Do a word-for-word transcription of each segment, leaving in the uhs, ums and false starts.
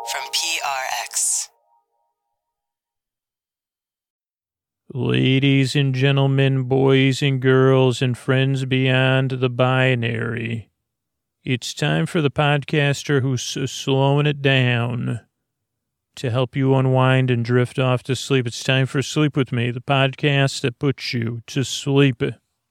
from P R X. Ladies and gentlemen, boys and girls, and friends beyond the binary, it's time for the podcaster who's slowing it down to help you unwind and drift off to sleep. It's time for Sleep With Me, the podcast that puts you to sleep.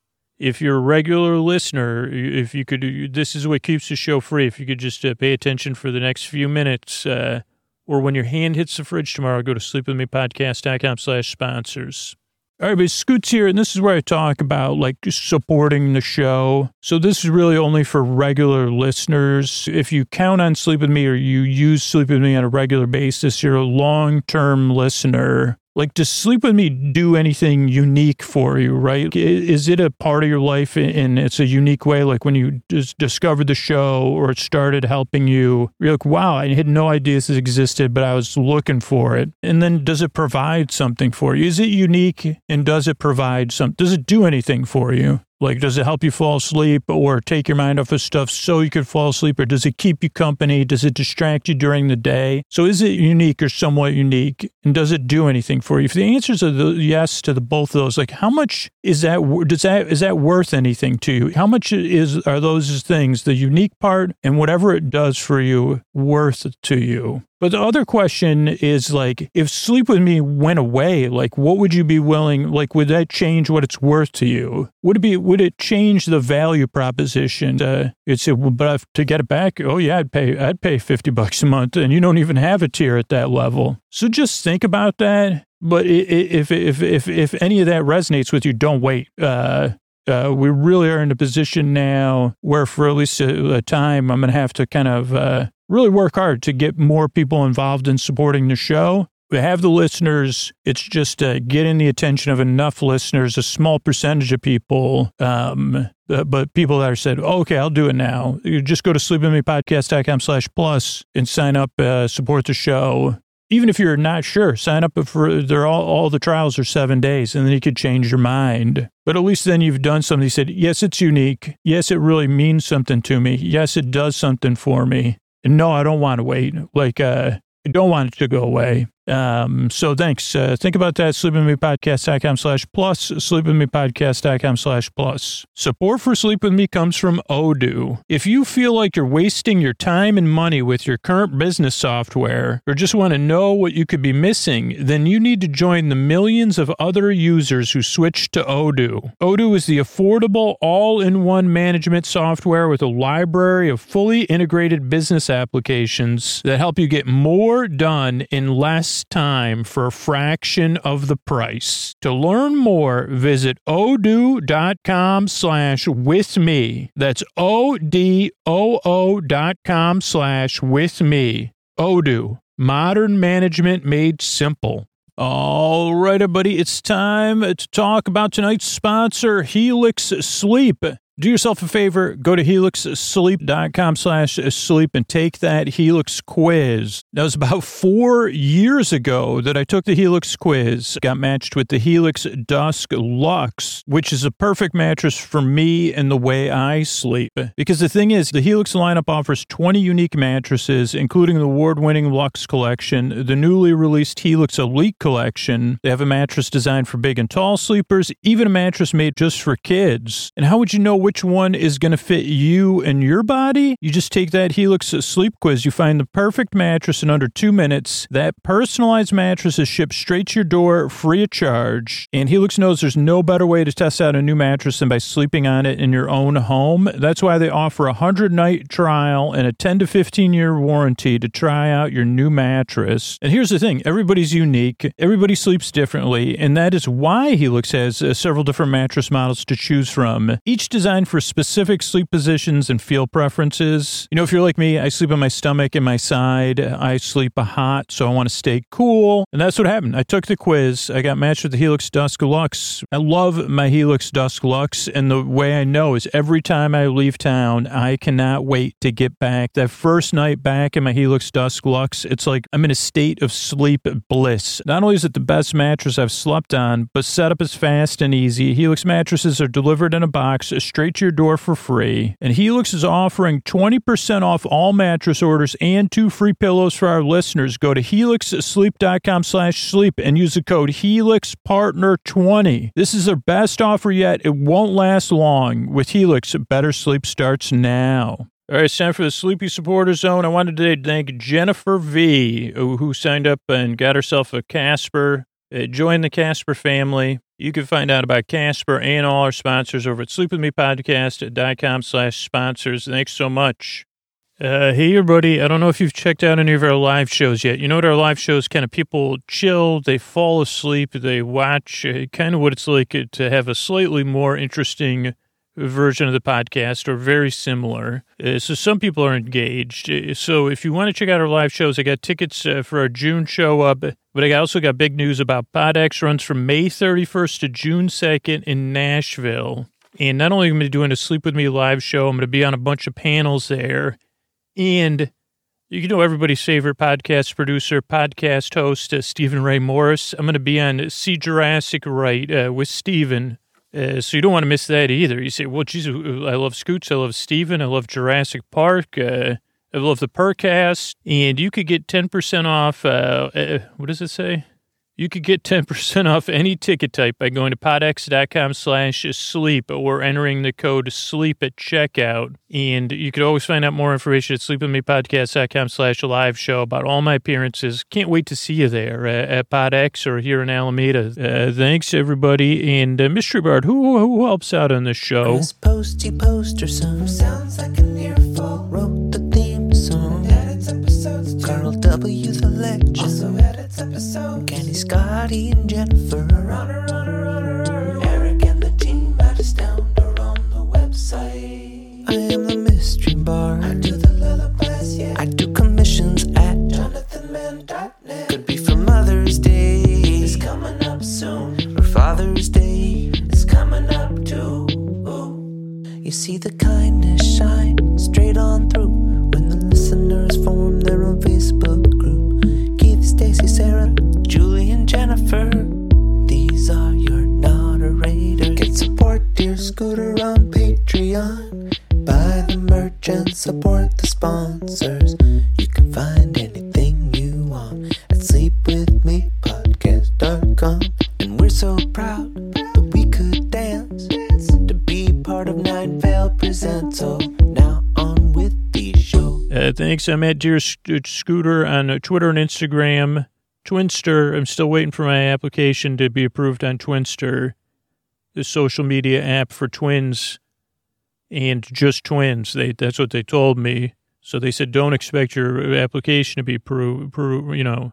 If you're a regular listener, if you could, this is what keeps the show free. If you could just uh, pay attention for the next few minutes, uh, or when your hand hits the fridge tomorrow, go to sleepwithmepodcast.com slash sponsors. All right, but Scoots here, and this is where I talk about, like, supporting the show. So this is really only for regular listeners. If you count on Sleep With Me or you use Sleep With Me on a regular basis, you're a long-term listener. Like, does Sleep With Me do anything unique for you, right? Is it a part of your life and it's a unique way? Like when you just discovered the show or it started helping you, you're like, wow, I had no idea this existed, but I was looking for it. And then does it provide something for you? Is it unique and does it provide some, does it do anything for you? Like, does it help you fall asleep or take your mind off of stuff so you could fall asleep? Or does it keep you company? Does it distract you during the day? So is it unique or somewhat unique? And does it do anything for you? If the answers are the yes to the both of those, like how much is that, does that, is that worth anything to you? How much is, are those things, the unique part and whatever it does for you, worth to you? But the other question is, like, if Sleep With Me went away, like, what would you be willing, like, would that change what it's worth to you? Would it be, would it change the value proposition? Uh, it's, but to get it back, oh yeah, I'd pay, I'd pay fifty bucks a month and you don't even have a tier at that level. So just think about that. But if, if, if, if any of that resonates with you, don't wait. Uh, Uh, we really are in a position now where for at least a, a time, I'm going to have to kind of uh, really work hard to get more people involved in supporting the show. We have the listeners. It's just uh, getting the attention of enough listeners, a small percentage of people, um, uh, but people that are said, oh, okay, I'll do it now. You just go to sleepwithmepodcast.com slash plus and sign up, uh, support the show. Even if you're not sure, sign up for, they're all, all the trials are seven days and then you could change your mind. But at least then you've done something. You said, yes, it's unique. Yes, it really means something to me. Yes, it does something for me. And no, I don't want to wait. Like, uh, I don't want it to go away. Um, so thanks. Uh, think about that. sleepwithmepodcast.com slash plus, sleepwithmepodcast.com slash plus. Support for Sleep With Me comes from Odoo. If you feel like you're wasting your time and money with your current business software, or just want to know what you could be missing, then you need to join the millions of other users who switched to Odoo. Odoo is the affordable all-in-one management software with a library of fully integrated business applications that help you get more done in less time for a fraction of the price. To learn more, visit odoo.com slash with me. That's O-D-O-O dot com slash with me. Odoo, modern management made simple. All right, everybody, it's time to talk about tonight's sponsor, Helix Sleep. Do yourself a favor, go to helixsleep.com slash sleep and take that Helix quiz. That was about four years ago that I took the Helix quiz, got matched with the Helix Dusk Luxe, which is a perfect mattress for me and the way I sleep. Because the thing is, the Helix lineup offers twenty unique mattresses, including the award-winning Luxe collection, the newly released Helix Elite collection. They have a mattress designed for big and tall sleepers, even a mattress made just for kids. And how would you know which one is going to fit you and your body? You just take that Helix Sleep quiz. You find the perfect mattress in under two minutes. That personalized mattress is shipped straight to your door free of charge. And Helix knows there's no better way to test out a new mattress than by sleeping on it in your own home. That's why they offer a one hundred night trial and a ten to fifteen year warranty to try out your new mattress. And here's the thing. Everybody's unique. Everybody sleeps differently. And that is why Helix has uh, several different mattress models to choose from. Each designed for specific sleep positions and feel preferences. You know, if you're like me, I sleep on my stomach and my side. I sleep hot, so I want to stay cool. And that's what happened. I took the quiz. I got matched with the Helix Dusk Luxe. I love my Helix Dusk Luxe, and the way I know is every time I leave town, I cannot wait to get back. That first night back in my Helix Dusk Luxe, it's like I'm in a state of sleep bliss. Not only is it the best mattress I've slept on, but setup is fast and easy. Helix mattresses are delivered in a box straight right to your door for free. And Helix is offering twenty percent off all mattress orders and two free pillows for our listeners. Go to helix sleep dot com slash sleep and use the code helix partner twenty. This is their best offer yet. It won't last long. With Helix, better sleep starts now. All right, it's time for the Sleepy Supporter Zone. I wanted to thank Jennifer V, who signed up and got herself a Casper. Uh, join the Casper family. You can find out about Casper and all our sponsors over at sleep with me podcast dot com slash sponsors. Thanks so much. Uh, hey, everybody. I don't know if you've checked out any of our live shows yet. You know what our live shows kind of people chill, they fall asleep, they watch uh, kind of what it's like to have a slightly more interesting version of the podcast or very similar. Uh, so some people are engaged. Uh, so if you want to check out our live shows, I got tickets uh, for our June show up, but I also got big news about PodX runs from May thirty-first to June second in Nashville. And not only am I going to be doing a Sleep With Me live show, I'm going to be on a bunch of panels there. And you know everybody's favorite podcast producer, podcast host, uh, Stephen Ray Morris. I'm going to be on See Jurassic Right uh, with Stephen. Uh, so you don't want to miss that either. You say, well, geez, I love Scoots, I love Steven, I love Jurassic Park, uh, I love the Percast, and you could get ten percent off, uh, uh, what does it say? You could get ten percent off any ticket type by going to podx dot com slash sleep or entering the code sleep at checkout. And you could always find out more information at sleep with me podcast dot com slash live show about all my appearances. Can't wait to see you there uh, at PodX or here in Alameda. Uh, thanks, everybody. And uh, Mystery Bard, who who helps out on this show? Chris Posty Poster Son sounds like an earful. Wrote the theme song. Edits episodes too. Carl W. the Legend also edits episodes. Kenny, Scotty, and Jennifer. Runner, runner, runner. Eric and the team at Astound are on the website. I am the Mystery Bard. I do the lullabies, yeah. I do commissions at jonathan mann dot net. Could be for Mother's Day. It's coming up soon. Or Father's Day. It's coming up too. Ooh. You see the kindness shine straight on through when the listeners form their own Facebook group. Keith, Stacy, Sarah, Julie, and Jennifer. These are your moderators. Get support dear Scooter on Patreon. Buy the merch and support the sponsors. You can find anything you want at sleep with me podcast dot com. And we're so proud that we could dance to be part of Nine Vale Presents. So now on with the show. Uh, thanks. I'm at Dear Sc- Scooter on uh, Twitter and Instagram. Twinster, I'm still waiting for my application to be approved on Twinster, the social media app for twins and just twins. They That's what they told me. So they said, don't expect your application to be approved, appro- you know.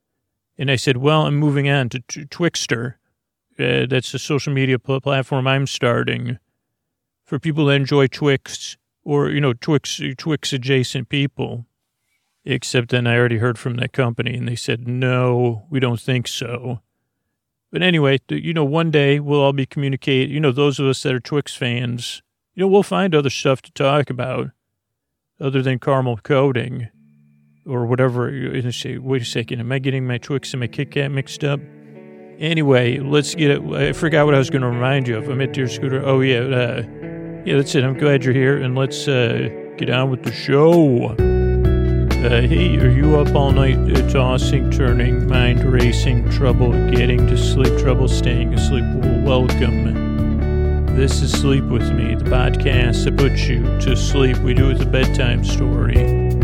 And I said, well, I'm moving on to t- Twixter. Uh, that's the social media pl- platform I'm starting for people that enjoy Twix or, you know, Twix, Twix adjacent people. Except then I already heard from that company and they said, no, we don't think so. But anyway, you know, one day we'll all be communicating, you know, those of us that are Twix fans, you know, we'll find other stuff to talk about other than caramel coating or whatever. Say, wait a second, am I getting my Twix and my Kit Kat mixed up? Anyway, let's get it. I forgot what I was going to remind you of. I'm at Dear Scooter. Oh, yeah. Uh, yeah, that's it. I'm glad you're here. And let's uh, get on with the show. Uh, hey, are you up all night uh, tossing, turning, mind racing, trouble getting to sleep, trouble staying asleep? Well, welcome. This is Sleep With Me, the podcast that puts you to sleep. We do it with a bedtime story.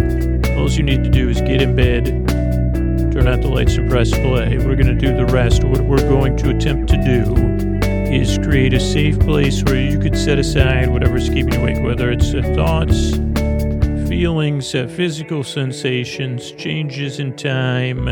All you need to do is get in bed, turn out the lights and press play. We're going to do the rest. What we're going to attempt to do is create a safe place where you could set aside whatever's keeping you awake, whether it's uh, thoughts, feelings, uh, physical sensations, changes in time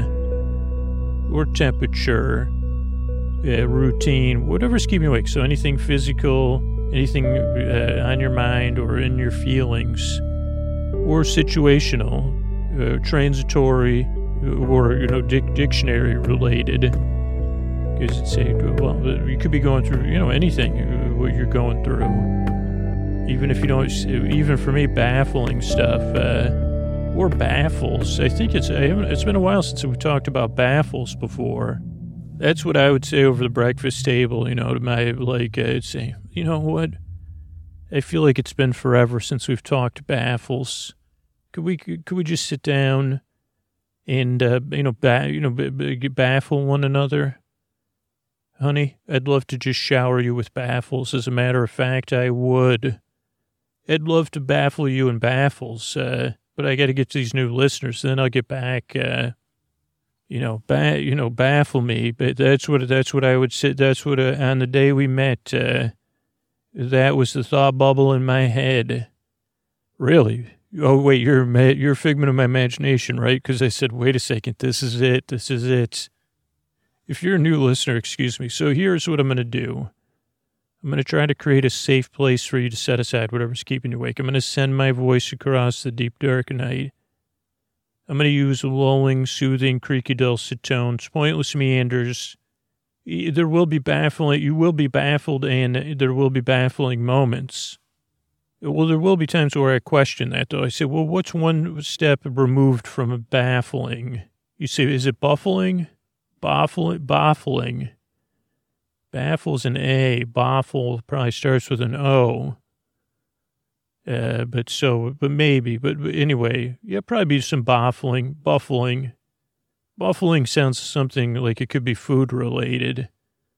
or temperature, uh, routine, whatever's keeping you awake. So anything physical, anything uh, on your mind or in your feelings, or situational, uh, transitory, or, you know, dic- dictionary related. Because it's a, well, you could be going through, you know, anything, uh, what you're going through. Even if you don't, even for me, baffling stuff, uh, or baffles. I think it's, I haven't, it's been a while since we talked about baffles before. That's what I would say over the breakfast table, you know, to my, like, I'd say, you know what? I feel like it's been forever since we've talked baffles. Could we could we just sit down and uh, you know ba- you know b- b- baffle one another, honey? I'd love to just shower you with baffles. As a matter of fact, I would. I'd love to baffle you in baffles, uh, but I got to get to these new listeners. Then I'll get back. Uh, you know, ba- you know, baffle me. But that's what that's what I would say. That's what uh, on the day we met. Uh, that was the thought bubble in my head. Really. Oh, wait, you're, you're a figment of my imagination, right? Because I said, wait a second, this is it, this is it. If you're a new listener, excuse me. So here's what I'm going to do. I'm going to try to create a safe place for you to set aside whatever's keeping you awake. I'm going to send my voice across the deep, dark night. I'm going to use lulling, soothing, creaky, dulcet tones, pointless meanders. There will be baffling, you will be baffled, and there will be baffling moments. Well, there will be times where I question that, though. I say, well, what's one step removed from a baffling? You say, is it buffling? Baffling? Baffling. Baffle's an A. Baffle probably starts with an O. Uh, but so, but maybe. But anyway, yeah, probably be some baffling. Buffling. Buffling sounds something like it could be food-related.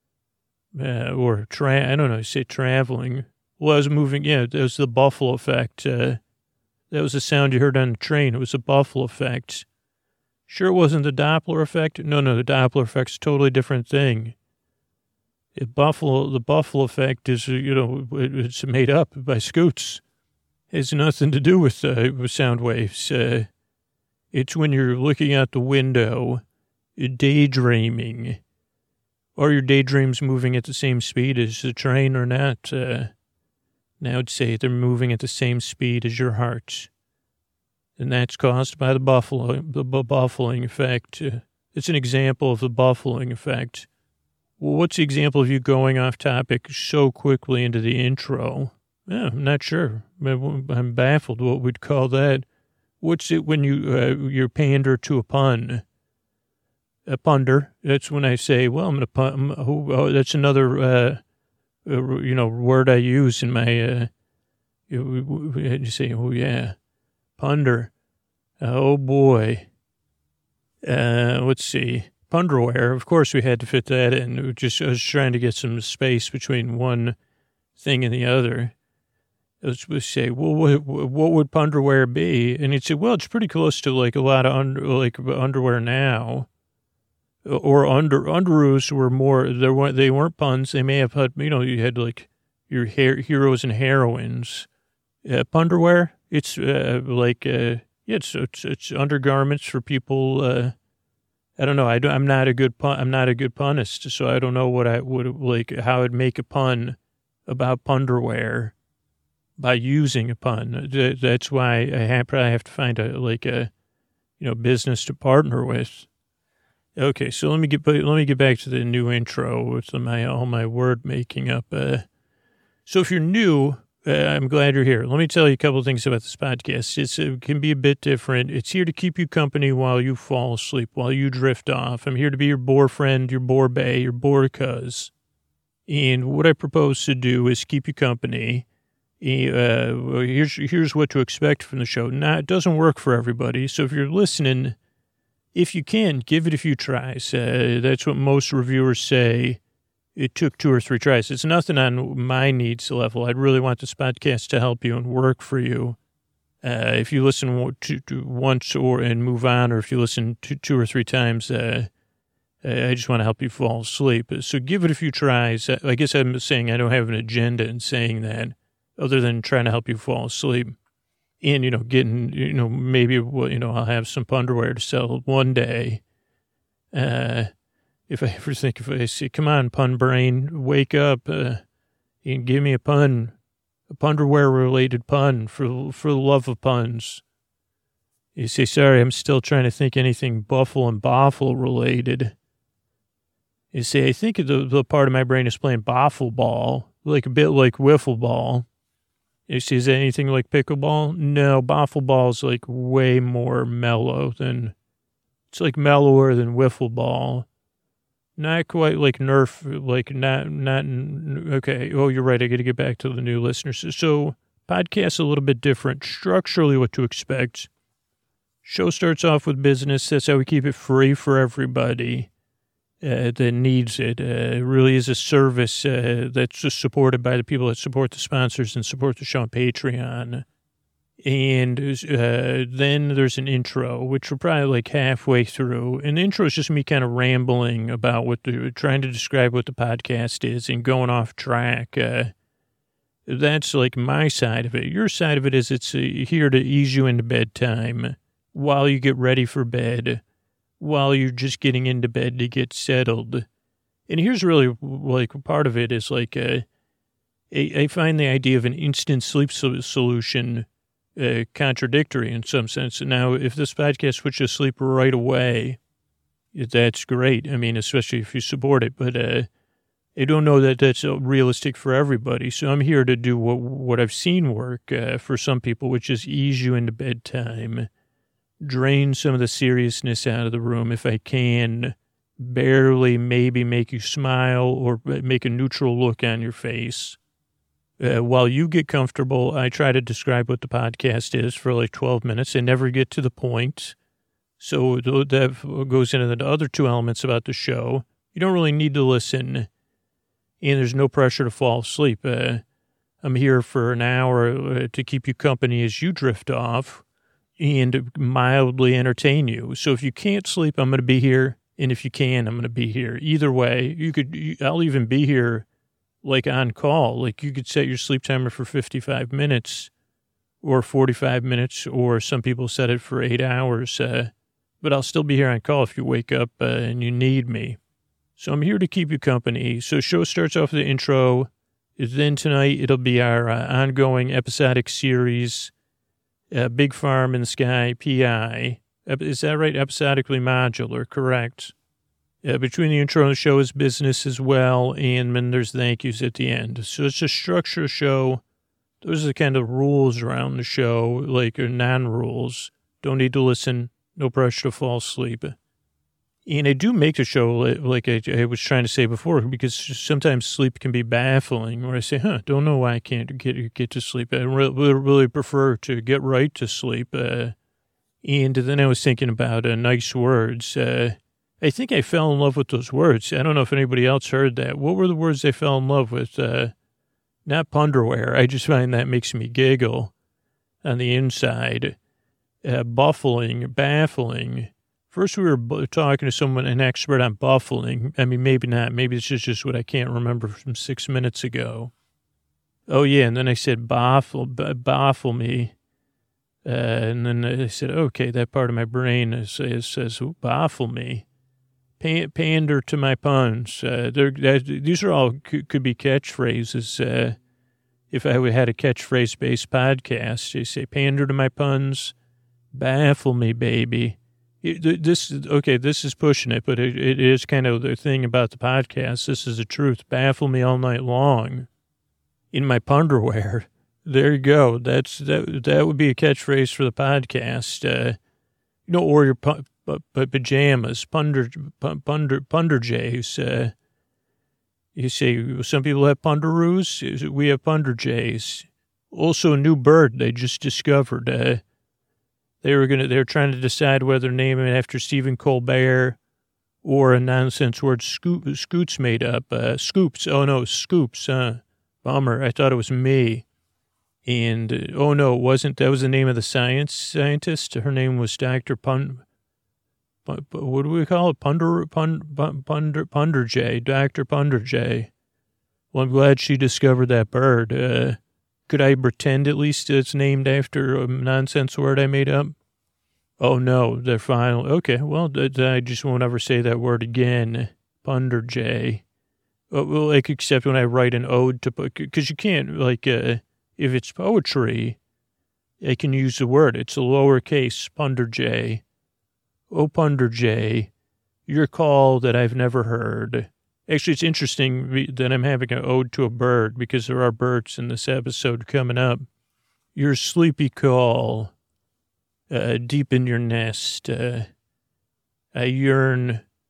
Uh, or, tra- I don't know, I say traveling. Well, I was moving, yeah, that was the buffalo effect. Uh, that was the sound you heard on the train. It was a buffalo effect. Sure it wasn't the Doppler effect? No, no, the Doppler effect's a totally different thing. It buffalo, the buffalo effect is, you know, it's made up by Scoots. It has nothing to do with, uh, with sound waves. Uh, it's when you're looking out the window, daydreaming. Are your daydreams moving at the same speed as the train or not? Uh, Now I'd say they're moving at the same speed as your heart. And that's caused by the buffalo, the bu- buffling effect. Uh, it's an example of the buffling effect. Well, what's the example of you going off topic so quickly into the intro? Yeah, I'm not sure. I'm baffled what we'd call that. What's it when you, uh, you pander to a pun? A punder. That's when I say, well, I'm going to pun. Oh, oh, that's another... Uh, Uh, you know, word I use in my, uh, you, you say, oh, yeah, ponder. Oh, boy. Uh, let's see. Punderware. Of course, we had to fit that in. We just, I was trying to get some space between one thing and the other. I was supposed to say, well, what, what would punderware be? And he'd say, well, it's pretty close to like a lot of under, like underwear now. Or under underoos were more. There weren't. They weren't puns. They may have had. You know, you had like your her- heroes and heroines. Uh, punderwear. It's uh, like uh, yeah. It's, it's it's undergarments for people. Uh, I don't know. I don't, I'm not a good pun. I'm not a good punist, so I don't know what I would like. How I'd make a pun about punderwear by using a pun. That's why I have, probably have to find a like a you know business to partner with. Okay, so let me get let me get back to the new intro with my all my word making up. Uh, so if you're new, uh, I'm glad you're here. Let me tell you a couple of things about this podcast. It's, it can be a bit different. It's here to keep you company while you fall asleep, while you drift off. I'm here to be your bore friend, your bore bae, your bore cuz. And what I propose to do is keep you company. Uh, here's here's what to expect from the show. Now, it doesn't work for everybody, so if you're listening. If you can, give it a few tries. Uh, that's what most reviewers say. It took two or three tries. It's nothing on my needs level. I'd really want this podcast to help you and work for you. Uh, if you listen to, to once or and move on, or if you listen to two or three times, uh, I just want to help you fall asleep. So give it a few tries. I guess I'm saying I don't have an agenda in saying that, other than trying to help you fall asleep. And, you know, getting, you know, maybe, you know, I'll have some underwear to sell one day. Uh, if I ever think, if I say, come on, pun brain, wake up uh, and give me a pun, a punderwear related pun for, for the love of puns. You say, sorry, I'm still trying to think anything buffle and boffle related. You say, I think the, the part of my brain is playing boffle ball, like a bit like wiffle ball. You see, is that anything like pickleball? No, boffle ball is like way more mellow than, it's like mellower than wiffle ball. Not quite like Nerf, like not, not, okay. Oh, you're right. I got to get back to the new listeners. So podcast's a little bit different. Structurally, what to expect. Show starts off with business. That's how we keep it free for everybody uh, that needs it. Uh, it really is a service uh, that's just supported by the people that support the sponsors and support the show on Patreon. And uh, then there's an intro, which we're probably like halfway through. And the intro is just me kind of rambling about what the, trying to describe what the podcast is and going off track. Uh, that's like my side of it. Your side of it is it's uh, here to ease you into bedtime while you get ready for bed, while you're just getting into bed to get settled. And here's really like part of it is like uh, I, I find the idea of an instant sleep so- solution Uh, contradictory in some sense. Now, if this podcast puts you to sleep right away, that's great. I mean, especially if you support it. But uh, I don't know that that's realistic for everybody. So I'm here to do what what I've seen work uh, for some people, which is ease you into bedtime, drain some of the seriousness out of the room if I can, barely maybe make you smile or make a neutral look on your face. Uh, while you get comfortable, I try to describe what the podcast is for like twelve minutes and never get to the point. So that goes into the other two elements about the show. You don't really need to listen, and there's no pressure to fall asleep. Uh, I'm here for an hour to keep you company as you drift off and mildly entertain you. So if you can't sleep, I'm going to be here, and if you can, I'm going to be here. Either way, you could. I'll even be here like on call. Like you could set your sleep timer for fifty-five minutes or forty-five minutes, or some people set it for eight hours. Uh, but I'll still be here on call if you wake up uh, and you need me. So I'm here to keep you company. So show starts off with the intro. Then tonight it'll be our uh, ongoing episodic series, uh, Big Farm in the Sky, P I. Is that right? Episodically modular, correct? Uh, between the intro and the show is business as well, and then there's thank yous at the end. So it's a structure show. Those are the kind of rules around the show, like non-rules. Don't need to listen. No pressure to fall asleep. And I do make the show, like I, I was trying to say before, because sometimes sleep can be baffling, where I say, huh, don't know why I can't get get to sleep. I really, really prefer to get right to sleep. Uh, and then I was thinking about uh, nice words. Uh, I think I fell in love with those words. I don't know if anybody else heard that. What were the words I fell in love with? Uh, not punderwear. I just find that makes me giggle on the inside. Uh, buffling, baffling. First we were b- talking to someone, an expert on buffling. I mean, maybe not. Maybe it's just, just what I can't remember from six minutes ago. Oh, yeah, and then I said baffle, b- baffle me. Uh, and then I said, okay, that part of my brain is, is, says baffle me. Pander to my puns. Uh, that, these are all could, could be catchphrases. Uh, if I had a catchphrase-based podcast, they say pander to my puns, baffle me, baby. It, this okay. This is pushing it, but it, it is kind of the thing about the podcast. This is the truth. Baffle me all night long in my punderwear. There you go. That's that. That would be a catchphrase for the podcast. Uh, you know, or your pu- But, but pajamas, punder, punder, punderjays. Uh, you say some people have punderoos. We have punderjays. Also, a new bird they just discovered. Uh, they were gonna. They were trying to decide whether to name it after Stephen Colbert or a nonsense word Scoop, Scoots made up. Uh, Scoops. Oh no, Scoops. Huh? Bummer. I thought it was me. And uh, oh no, it wasn't. That was the name of the science scientist. Her name was Doctor Pun. What do we call it? Punder, pund, punder, punderjay, Doctor Punderjay. Well, I'm glad she discovered that bird. Uh, could I pretend at least it's named after a nonsense word I made up? Oh, no, they're final. Okay, well, I just won't ever say that word again. Punderjay. Oh, well, like, except when I write an ode to, because you can't, like, uh, if it's poetry, I can use the word. It's a lowercase punderjay. Oh, punderjay, your call that I've never heard. Actually, it's interesting that I'm having an ode to a bird because there are birds in this episode coming up. Your sleepy call, uh, deep in your nest. Uh, I yearn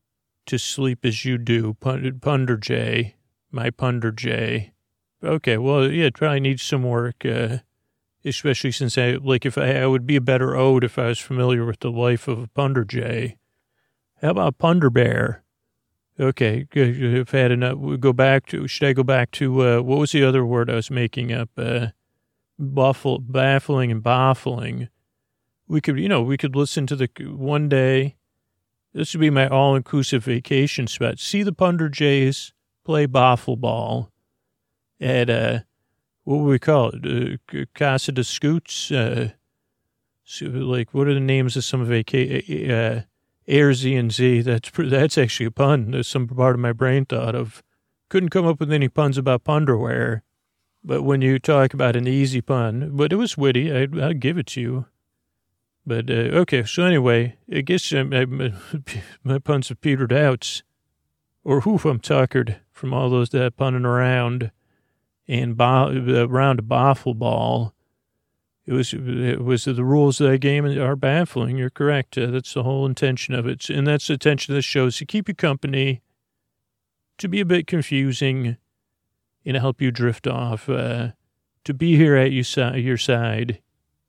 to sleep as you do, Punder J, my Punder J. Okay, well, yeah, it probably needs some work, uh, especially since I, like, if I, I would be a better ode if I was familiar with the life of a Punder J. How about Punder Bear? Okay, good. If I had enough, we'll go back to, should I go back to, uh, what was the other word I was making up? Uh, buffle, baffling and baffling. We could, you know, we could listen to the, one day, this would be my all-inclusive vacation spot. See the Punder Jays play baffle ball at, uh, what would we call it? Uh, Casa de Scoots? Uh, so like, what are the names of some vacation, uh, Air Z and Z? That's, that's actually a pun. There's some part of my brain thought of. Couldn't come up with any puns about punderwear. But when you talk about an easy pun, but it was witty, I'd, I'd give it to you. But, uh, okay, so anyway, I guess uh, my, my puns have petered out. Or whoof, I'm tuckered from all those that punning around and bo- around a baffle ball. It was, it was the rules of that game are baffling. You're correct. Uh, that's the whole intention of it. And that's the intention of the show, is to keep you company, to be a bit confusing, and to help you drift off, uh, to be here at you si- your side.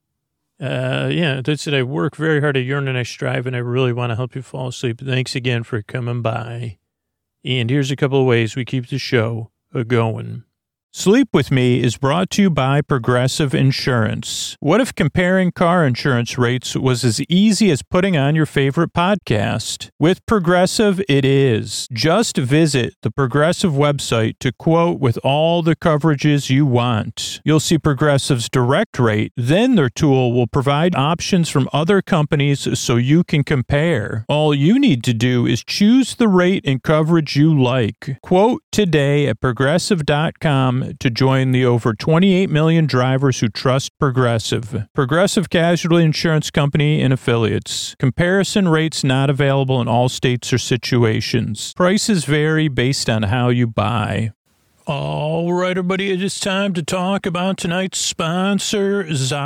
Uh, yeah, that's it. I work very hard. I yearn and I strive, and I really want to help you fall asleep. Thanks again for coming by. And here's a couple of ways we keep the show going. Sleep With Me is brought to you by Progressive Insurance. What if comparing car insurance rates was as easy as putting on your favorite podcast? With Progressive, it is. Just visit the Progressive website to quote with all the coverages you want. You'll see Progressive's direct rate, then their tool will provide options from other companies so you can compare. All you need to do is choose the rate and coverage you like. Quote today at progressive dot com to join the over twenty-eight million drivers who trust Progressive. Progressive Casualty Insurance Company and Affiliates. Comparison rates not available in all states or situations. Prices vary based on how you buy. All right, everybody, it is time to talk about tonight's sponsor,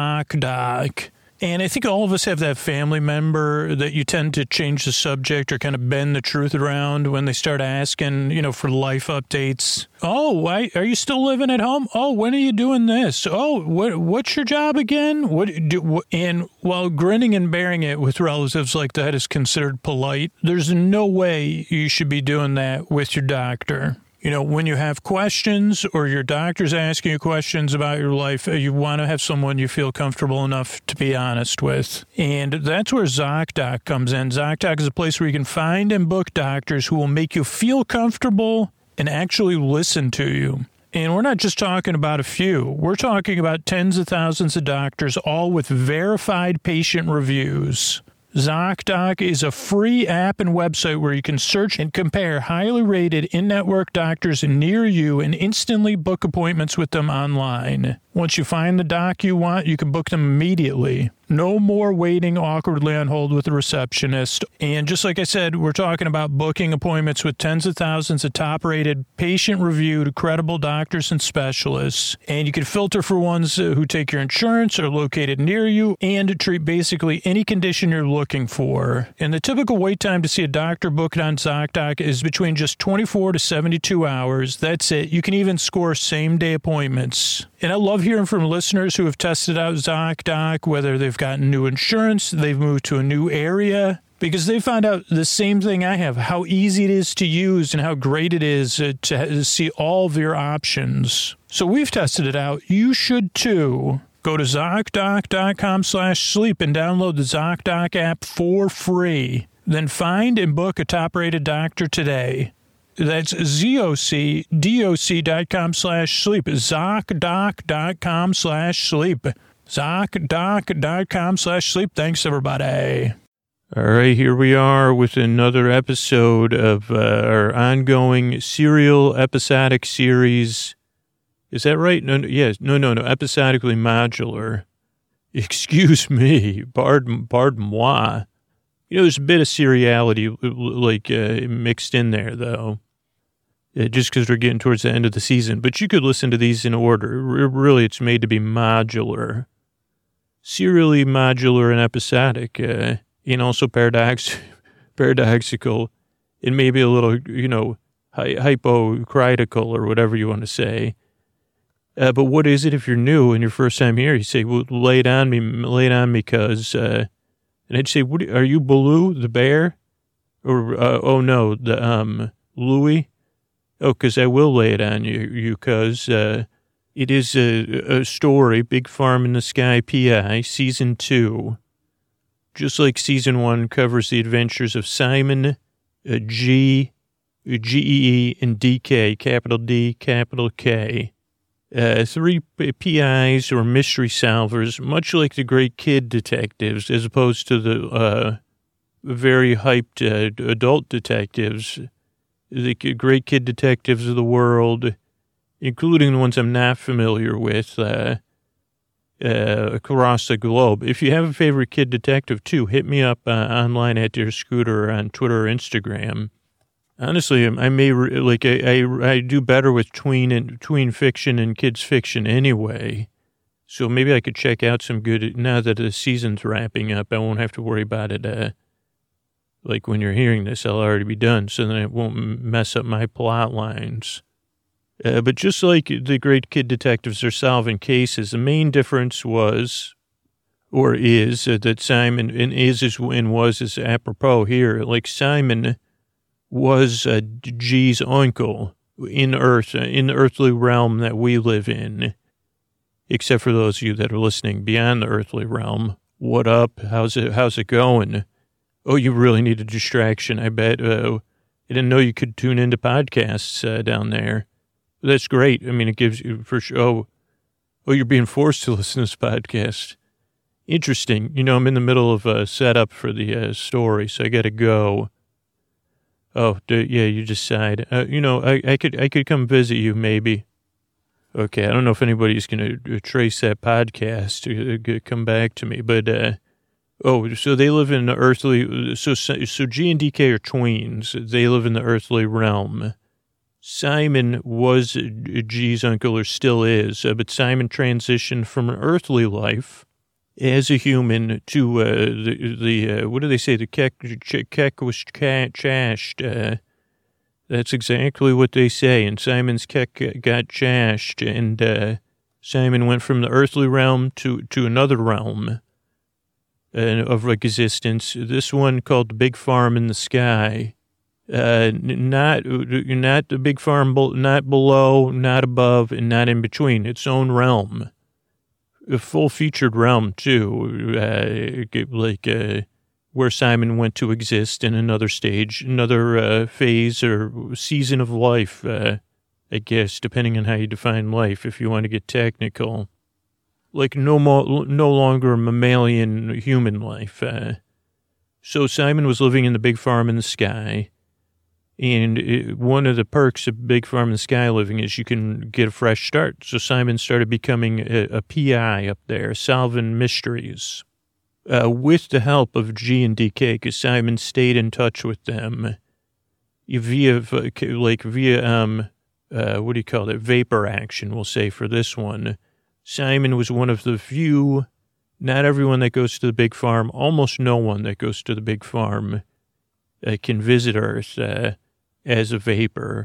ZocDoc. And I think all of us have that family member that you tend to change the subject or kind of bend the truth around when they start asking, you know, for life updates. Oh, why are you still living at home? Oh, when are you doing this? Oh, what what's your job again? What do, and while grinning and bearing it with relatives like that is considered polite, there's no way you should be doing that with your doctor. You know, when you have questions or your doctor's asking you questions about your life, you want to have someone you feel comfortable enough to be honest with. And that's where ZocDoc comes in. ZocDoc is a place where you can find and book doctors who will make you feel comfortable and actually listen to you. And we're not just talking about a few. We're talking about tens of thousands of doctors, all with verified patient reviews. ZocDoc is a free app and website where you can search and compare highly rated in-network doctors near you and instantly book appointments with them online. Once you find the doc you want, you can book them immediately. No more waiting awkwardly on hold with a receptionist. And just like I said, we're talking about booking appointments with tens of thousands of top-rated, patient-reviewed, credible doctors and specialists. And you can filter for ones who take your insurance, are located near you, and treat basically any condition you're looking for. And the typical wait time to see a doctor booked on ZocDoc is between just twenty-four to seventy-two hours. That's it. You can even score same-day appointments. And I love hearing from listeners who have tested out ZocDoc, whether they've gotten new insurance, they've moved to a new area, because they found out the same thing I have, how easy it is to use and how great it is to, to see all of your options. So we've tested it out. You should too. Go to ZocDoc.com slash sleep and download the ZocDoc app for free. Then find and book a top-rated doctor today. That's ZocDoc.com slash sleep. ZocDoc.com slash sleep. ZocDoc.com slash sleep. Thanks, everybody. All right, here we are with another episode of uh, our ongoing serial episodic series. Is that right? No, no, yes, no, no, no, episodically modular. Excuse me, pardon, pardon moi. You know, there's a bit of seriality, like, uh, mixed in there, though, uh, just because we're getting towards the end of the season. But you could listen to these in order. R- really, it's made to be modular. Serially modular and episodic, uh, and also paradox, paradoxical and maybe a little, you know, hy- hypocritical or whatever you want to say. Uh, but what is it if you're new and your first time here? You say, well, lay it on me, lay it on me, cuz, uh, and I'd say, what are you, Baloo, the bear? Or, uh, oh no, the, um, Louie? Oh, cuz I will lay it on you, you, cuz, uh, it is a, a story, Big Farm in the Sky, P I, season two. Just like season one covers the adventures of Simon, uh, G, G E E, and D K, capital D, capital K. Uh, three P Is or mystery solvers, much like the great kid detectives, as opposed to the uh, very hyped uh, adult detectives, the great kid detectives of the world, including the ones I'm not familiar with, uh, uh, across the globe. If you have a favorite kid detective, too, hit me up uh, online at Dear Scooter on Twitter or Instagram. Honestly, I may, re- like, I, I, I do better with tween and tween fiction and kids fiction anyway. So maybe I could check out some good, now that the season's wrapping up, I won't have to worry about it. Uh, like when you're hearing this, I'll already be done. So then it won't mess up my plot lines. Uh, but just like the great kid detectives are solving cases, the main difference was, or is, uh, that Simon, and is, is and was is apropos here. Like Simon was uh, G's uncle in Earth, uh, in the earthly realm that we live in, except for those of you that are listening beyond the earthly realm. What up? How's it, how's it going? Oh, you really need a distraction, I bet. Uh, I didn't know you could tune into podcasts uh, down there. That's great. I mean, it gives you, for sure, oh, oh, you're being forced to listen to this podcast. Interesting. You know, I'm in the middle of a setup for the uh, story, so I got to go. Oh, yeah, you decide. Uh, you know, I, I could I could come visit you, maybe. Okay, I don't know if anybody's going to trace that podcast to come back to me, but, uh, oh, so they live in the earthly, so so G and D K are tweens. They live in the earthly realm. Simon was G's uncle, or still is, uh, but Simon transitioned from an earthly life as a human to uh, the, the uh, what do they say, the keck, keck was chashed. Uh, that's exactly what they say. And Simon's keck got chashed, and uh, Simon went from the earthly realm to, to another realm uh, of existence. This one called the Big Farm in the Sky. Uh, not, not the big farm, not below, not above, and not in between. Its own realm. A full-featured realm, too, uh, like uh, where Simon went to exist in another stage, another uh, phase or season of life, uh, I guess, depending on how you define life, if you want to get technical. Like no more, no longer a mammalian human life. Uh, so Simon was living in the Big Farm in the Sky, and it, one of the perks of Big Farm in the Sky living is you can get a fresh start. So Simon started becoming a, a P I up there, solving mysteries, uh, with the help of G and D K, because Simon stayed in touch with them via, like, via, um, uh, what do you call it? Vapor action, we'll say, for this one. Simon was one of the few, not everyone that goes to the Big Farm, almost no one that goes to the Big Farm uh, can visit Earth, uh, as a vapor,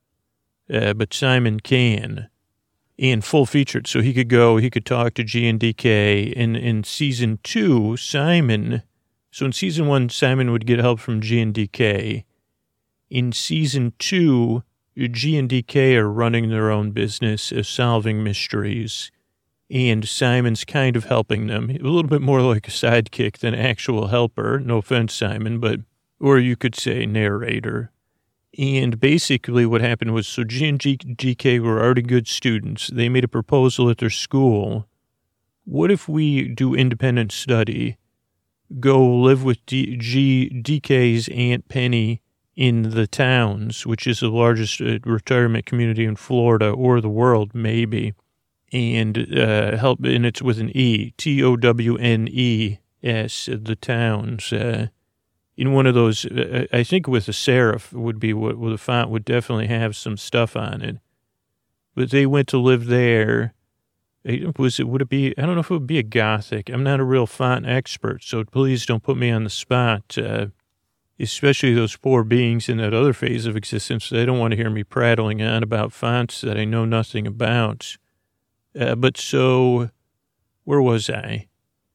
uh, but Simon can, and full featured, so he could go, he could talk to G and D K. In, in season two, Simon, so in season one, Simon would get help from G and D K. In season two, G and D K are running their own business of solving mysteries, and Simon's kind of helping them, a little bit more like a sidekick than actual helper, no offense, Simon, but, or you could say narrator. And basically what happened was, so G and D K were already good students. They made a proposal at their school. What if we do independent study, go live with D, G, D K's Aunt Penny in the towns, which is the largest uh, retirement community in Florida or the world, maybe, and uh, help, and it's with an E, T O W N E S, the towns, uh, in one of those, uh, I think with a serif would be what, well, the font would definitely have some stuff on it. But they went to live there. Was it, would it be, I don't know if it would be a Gothic. I'm not a real font expert, so please don't put me on the spot. Uh, especially those poor beings in that other phase of existence. They don't want to hear me prattling on about fonts that I know nothing about. Uh, but so, where was I?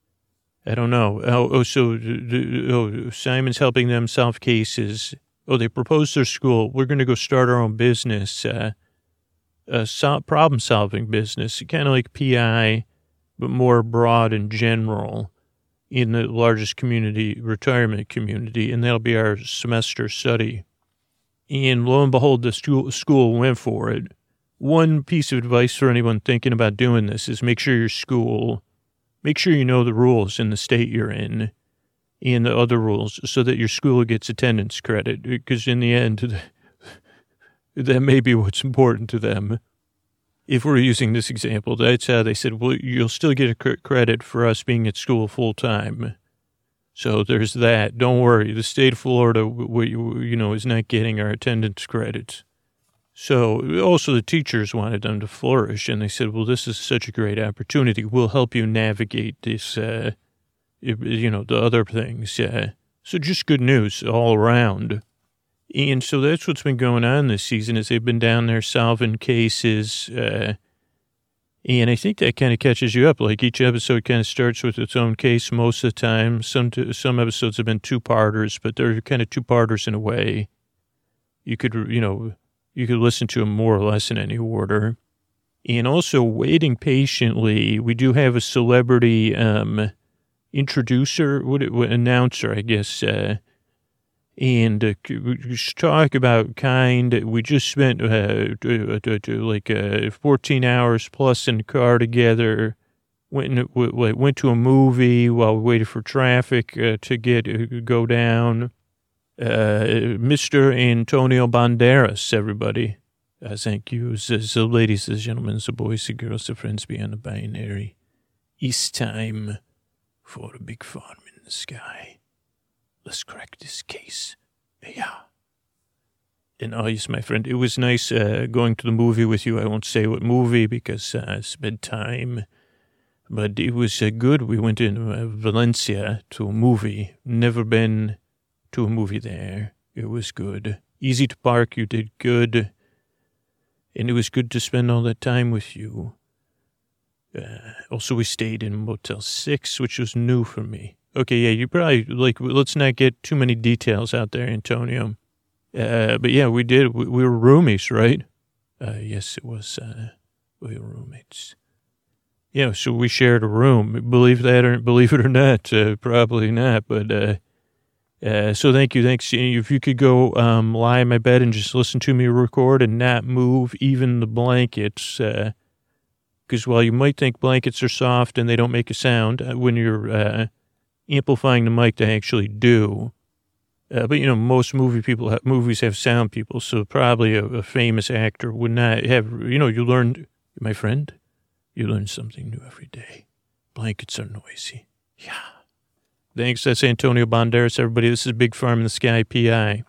I don't know. Oh, oh so oh, Simon's helping them solve cases. Oh, they proposed their school. We're going to go start our own business, uh, a so- problem-solving business, kind of like P I, but more broad and general in the largest community, retirement community, and that'll be our semester study. And lo and behold, the school, school went for it. One piece of advice for anyone thinking about doing this is make sure your school, make sure you know the rules in the state you're in and the other rules so that your school gets attendance credit, because in the end, that may be what's important to them. If we're using this example, that's how they said, well, you'll still get a credit for us being at school full time. So there's that. Don't worry. The state of Florida, you know, is not getting our attendance credits. So also the teachers wanted them to flourish, and they said, well, this is such a great opportunity. We'll help you navigate this, uh, you know, the other things. Uh, so just good news all around. And so that's what's been going on this season is they've been down there solving cases. Uh, and I think that kind of catches you up. Like each episode kind of starts with its own case most of the time. Some t- some episodes have been two-parters, but they're kind of two-parters in a way. You could, you know, you could listen to them more or less in any order. And also waiting patiently, we do have a celebrity um, introducer, what, what, announcer, I guess, uh, And uh, we talk about kind. We just spent uh, to, to, to like uh, fourteen hours plus in the car together. Went went to a movie while we waited for traffic uh, to get uh, go down. Uh, Mister Antonio Banderas, everybody. Uh, thank you. So, so, ladies and gentlemen, the boys and girls, the friends beyond the binary. It's time for a big farm in the sky. Let's crack this case. Yeah. And oh, yes, my friend, it was nice uh, going to the movie with you. I won't say what movie because uh, it's bedtime. But it was uh, good. We went in uh, Valencia to a movie. Never been to a movie there. It was good. Easy to park. You did good. And it was good to spend all that time with you. Uh, also, we stayed in Motel six, which was new for me. Okay, yeah, you probably, like, let's not get too many details out there, Antonio. Uh, but yeah, we did, we, we were roomies, right? Uh, yes, it was, uh, we were roommates. Yeah, so we shared a room. Believe that or believe it or not, uh, probably not, but, uh, uh, so thank you, thanks. If you could go, um, lie in my bed and just listen to me record and not move even the blankets, uh, because while you might think blankets are soft and they don't make a sound, uh, when you're, uh, amplifying the mic, they actually do. Uh, but, you know, most movie people have, movies have sound people, so probably a, a famous actor would not have, you know, you learned, my friend, you learn something new every day. Blankets are noisy. Yeah. Thanks. That's Antonio Banderas, everybody. This is Big Farm in the Sky, P I.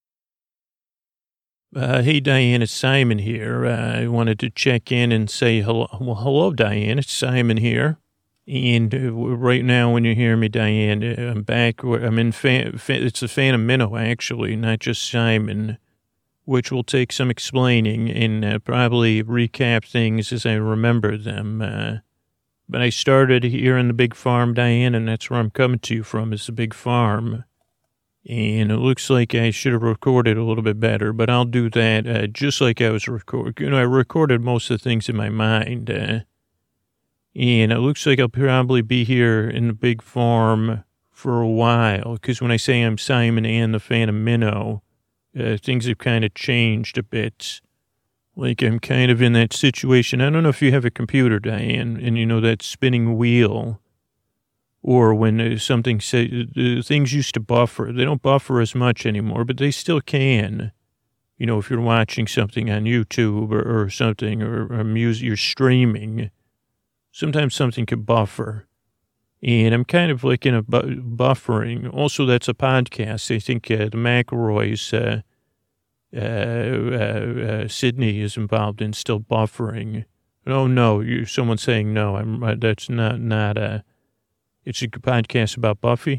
Uh, hey, Diane, it's Simon here. Uh, I wanted to check in and say hello. Well, hello, Diane. It's Simon here. And uh, right now, when you hear me, Diane, I'm back. I'm in, fan, it's a Phantom Minnow, actually, not just Simon, which will take some explaining and uh, probably recap things as I remember them. Uh, but I started here in the Big Farm, Diane, and that's where I'm coming to you from, is the Big Farm. And it looks like I should have recorded a little bit better, but I'll do that uh, just like I was recording. You know, I recorded most of the things in my mind, uh, and it looks like I'll probably be here in the Big Farm for a while, because when I say I'm Simon and the Phantom Minnow, uh, things have kind of changed a bit. Like I'm kind of in that situation. I don't know if you have a computer, Diane, and you know that spinning wheel, or when uh, something say uh, things used to buffer. They don't buffer as much anymore, but they still can. You know, if you're watching something on YouTube or, or something, or, or music, you're streaming. Sometimes something could buffer, and I'm kind of like in a bu- buffering. Also, that's a podcast. I think uh, the McElroys, uh, uh, uh, uh, Sydney is involved in still buffering. Oh no, you someone's saying no. I'm uh, that's not not a. It's a podcast about Buffy.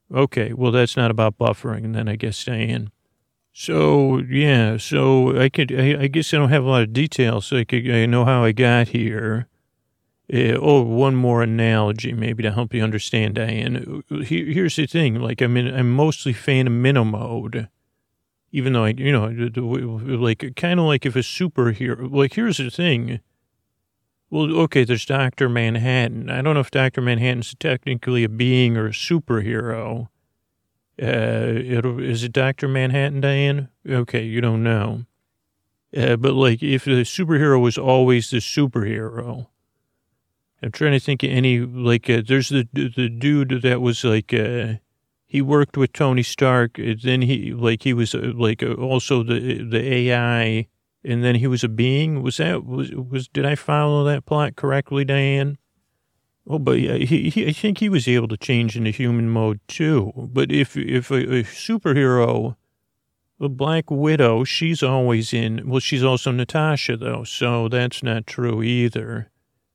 Okay, well, that's not about buffering then, I guess, Diane. So, yeah, so I could, I, I guess I don't have a lot of details, so I could, I know how I got here. Uh, oh, one more analogy, maybe to help you understand, Diane. Here, here's the thing, like, I'm in, I'm mostly Phantom Minnow mode, even though I, you know, like, kind of like if a superhero, like, here's the thing. Well, okay, there's Doctor Manhattan. I don't know if Doctor Manhattan's technically a being or a superhero. Uh, it, is it Doctor Manhattan, Diane? Okay, you don't know. Uh, but, like, if the superhero was always the superhero, I'm trying to think of any, like, uh, there's the the dude that was, like, uh, he worked with Tony Stark, then he, like, he was, uh, like, uh, also the the A I, and then he was a being. Was that, was, was did I follow that plot correctly, Diane? Oh, but yeah, he, he, I think he was able to change into human mode, too. But if if a, a superhero, the Black Widow, she's always in, well, she's also Natasha, though, so that's not true either.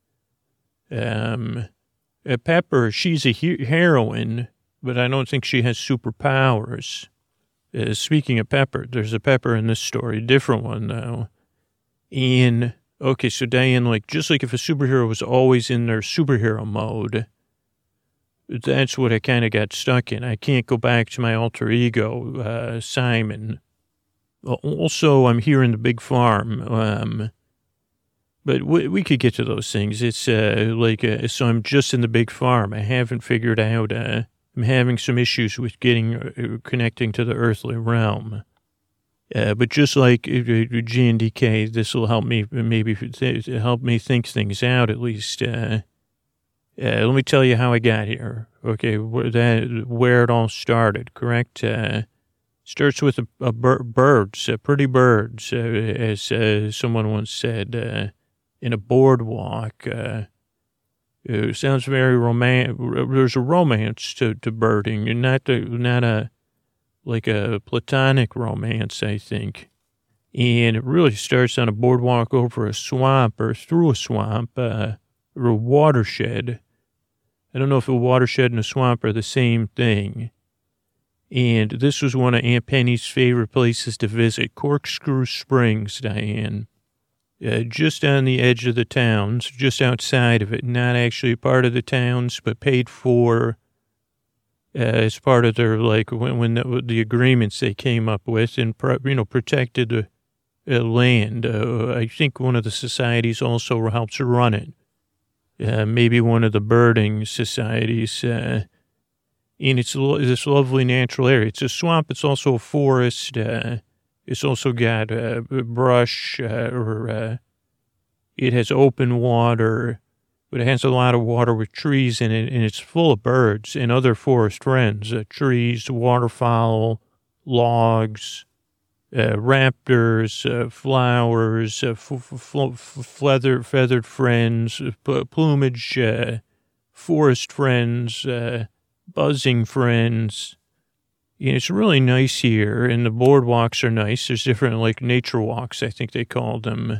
Um, uh, Pepper, she's a he- heroine, but I don't think she has superpowers. Uh, speaking of Pepper, there's a Pepper in this story, different one, though. And, okay, so Diane, like, just like if a superhero was always in their superhero mode, that's what I kind of got stuck in. I can't go back to my alter ego, uh, Simon. Also, I'm here in the big farm, um, but we, we could get to those things. It's uh, like, uh, so I'm just in the big farm. I haven't figured out, uh, I'm having some issues with getting, uh, connecting to the earthly realm. Uh, but just like uh, G and D K, this will help me, maybe th- help me think things out at least. Uh, uh, let me tell you how I got here. Okay, where, that, where it all started, correct? Uh, starts with a, a bir- birds, uh, pretty birds, uh, as uh, someone once said, uh, in a boardwalk. Uh, it sounds very romantic. There's a romance to, to birding, and not the, not a like a platonic romance, I think. And it really starts on a boardwalk over a swamp or through a swamp, uh, or a watershed. I don't know if a watershed and a swamp are the same thing. And this was one of Aunt Penny's favorite places to visit, Corkscrew Springs, Diane. Uh, just on the edge of the towns, just outside of it, not actually part of the towns, but paid for uh, as part of their, like, when, when the, the agreements they came up with and, you know, protected the uh, land. Uh, I think one of the societies also helps run it. Uh, maybe one of the birding societies. Uh, and it's this lovely natural area. It's a swamp. It's also a forest. Uh, it's also got uh, brush, uh, or uh, it has open water, but it has a lot of water with trees in it, and it's full of birds and other forest friends, uh, trees, waterfowl, logs, uh, raptors, uh, flowers, uh, f- f- f- feathered, feathered friends, p- plumage, uh, forest friends, uh, buzzing friends. And it's really nice here, and the boardwalks are nice. There's different, like, nature walks, I think they call them.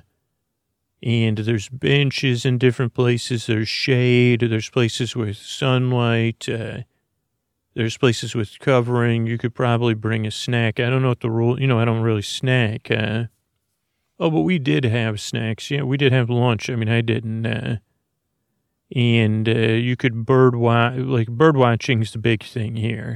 And there's benches in different places. There's shade. There's places with sunlight. Uh, there's places with covering. You could probably bring a snack. I don't know what the rule, you know, I don't really snack. Uh, oh, but we did have snacks. Yeah, we did have lunch. I mean, I didn't. Uh, and uh, you could bird watch, like, bird watching is the big thing here.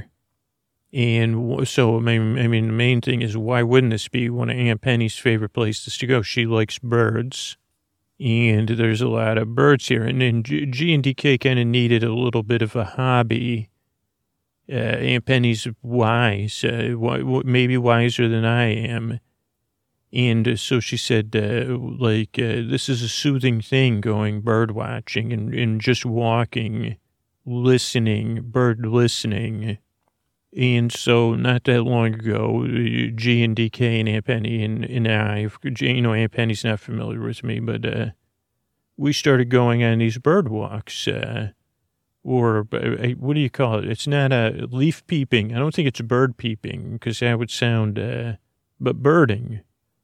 And so, I mean, I mean, the main thing is, why wouldn't this be one of Aunt Penny's favorite places to go? She likes birds, and there's a lot of birds here. And then G and D K kind of needed a little bit of a hobby. Uh, Aunt Penny's wise, uh, maybe wiser than I am. And so she said, uh, like, uh, this is a soothing thing, going bird watching and, and just walking, listening, bird listening. And so not that long ago, G and D K and Aunt Penny and, and I, you know, Aunt Penny's not familiar with me, but uh, we started going on these bird walks, uh, or uh, what do you call it? It's not a leaf peeping. I don't think it's bird peeping, because that would sound, uh, but birding.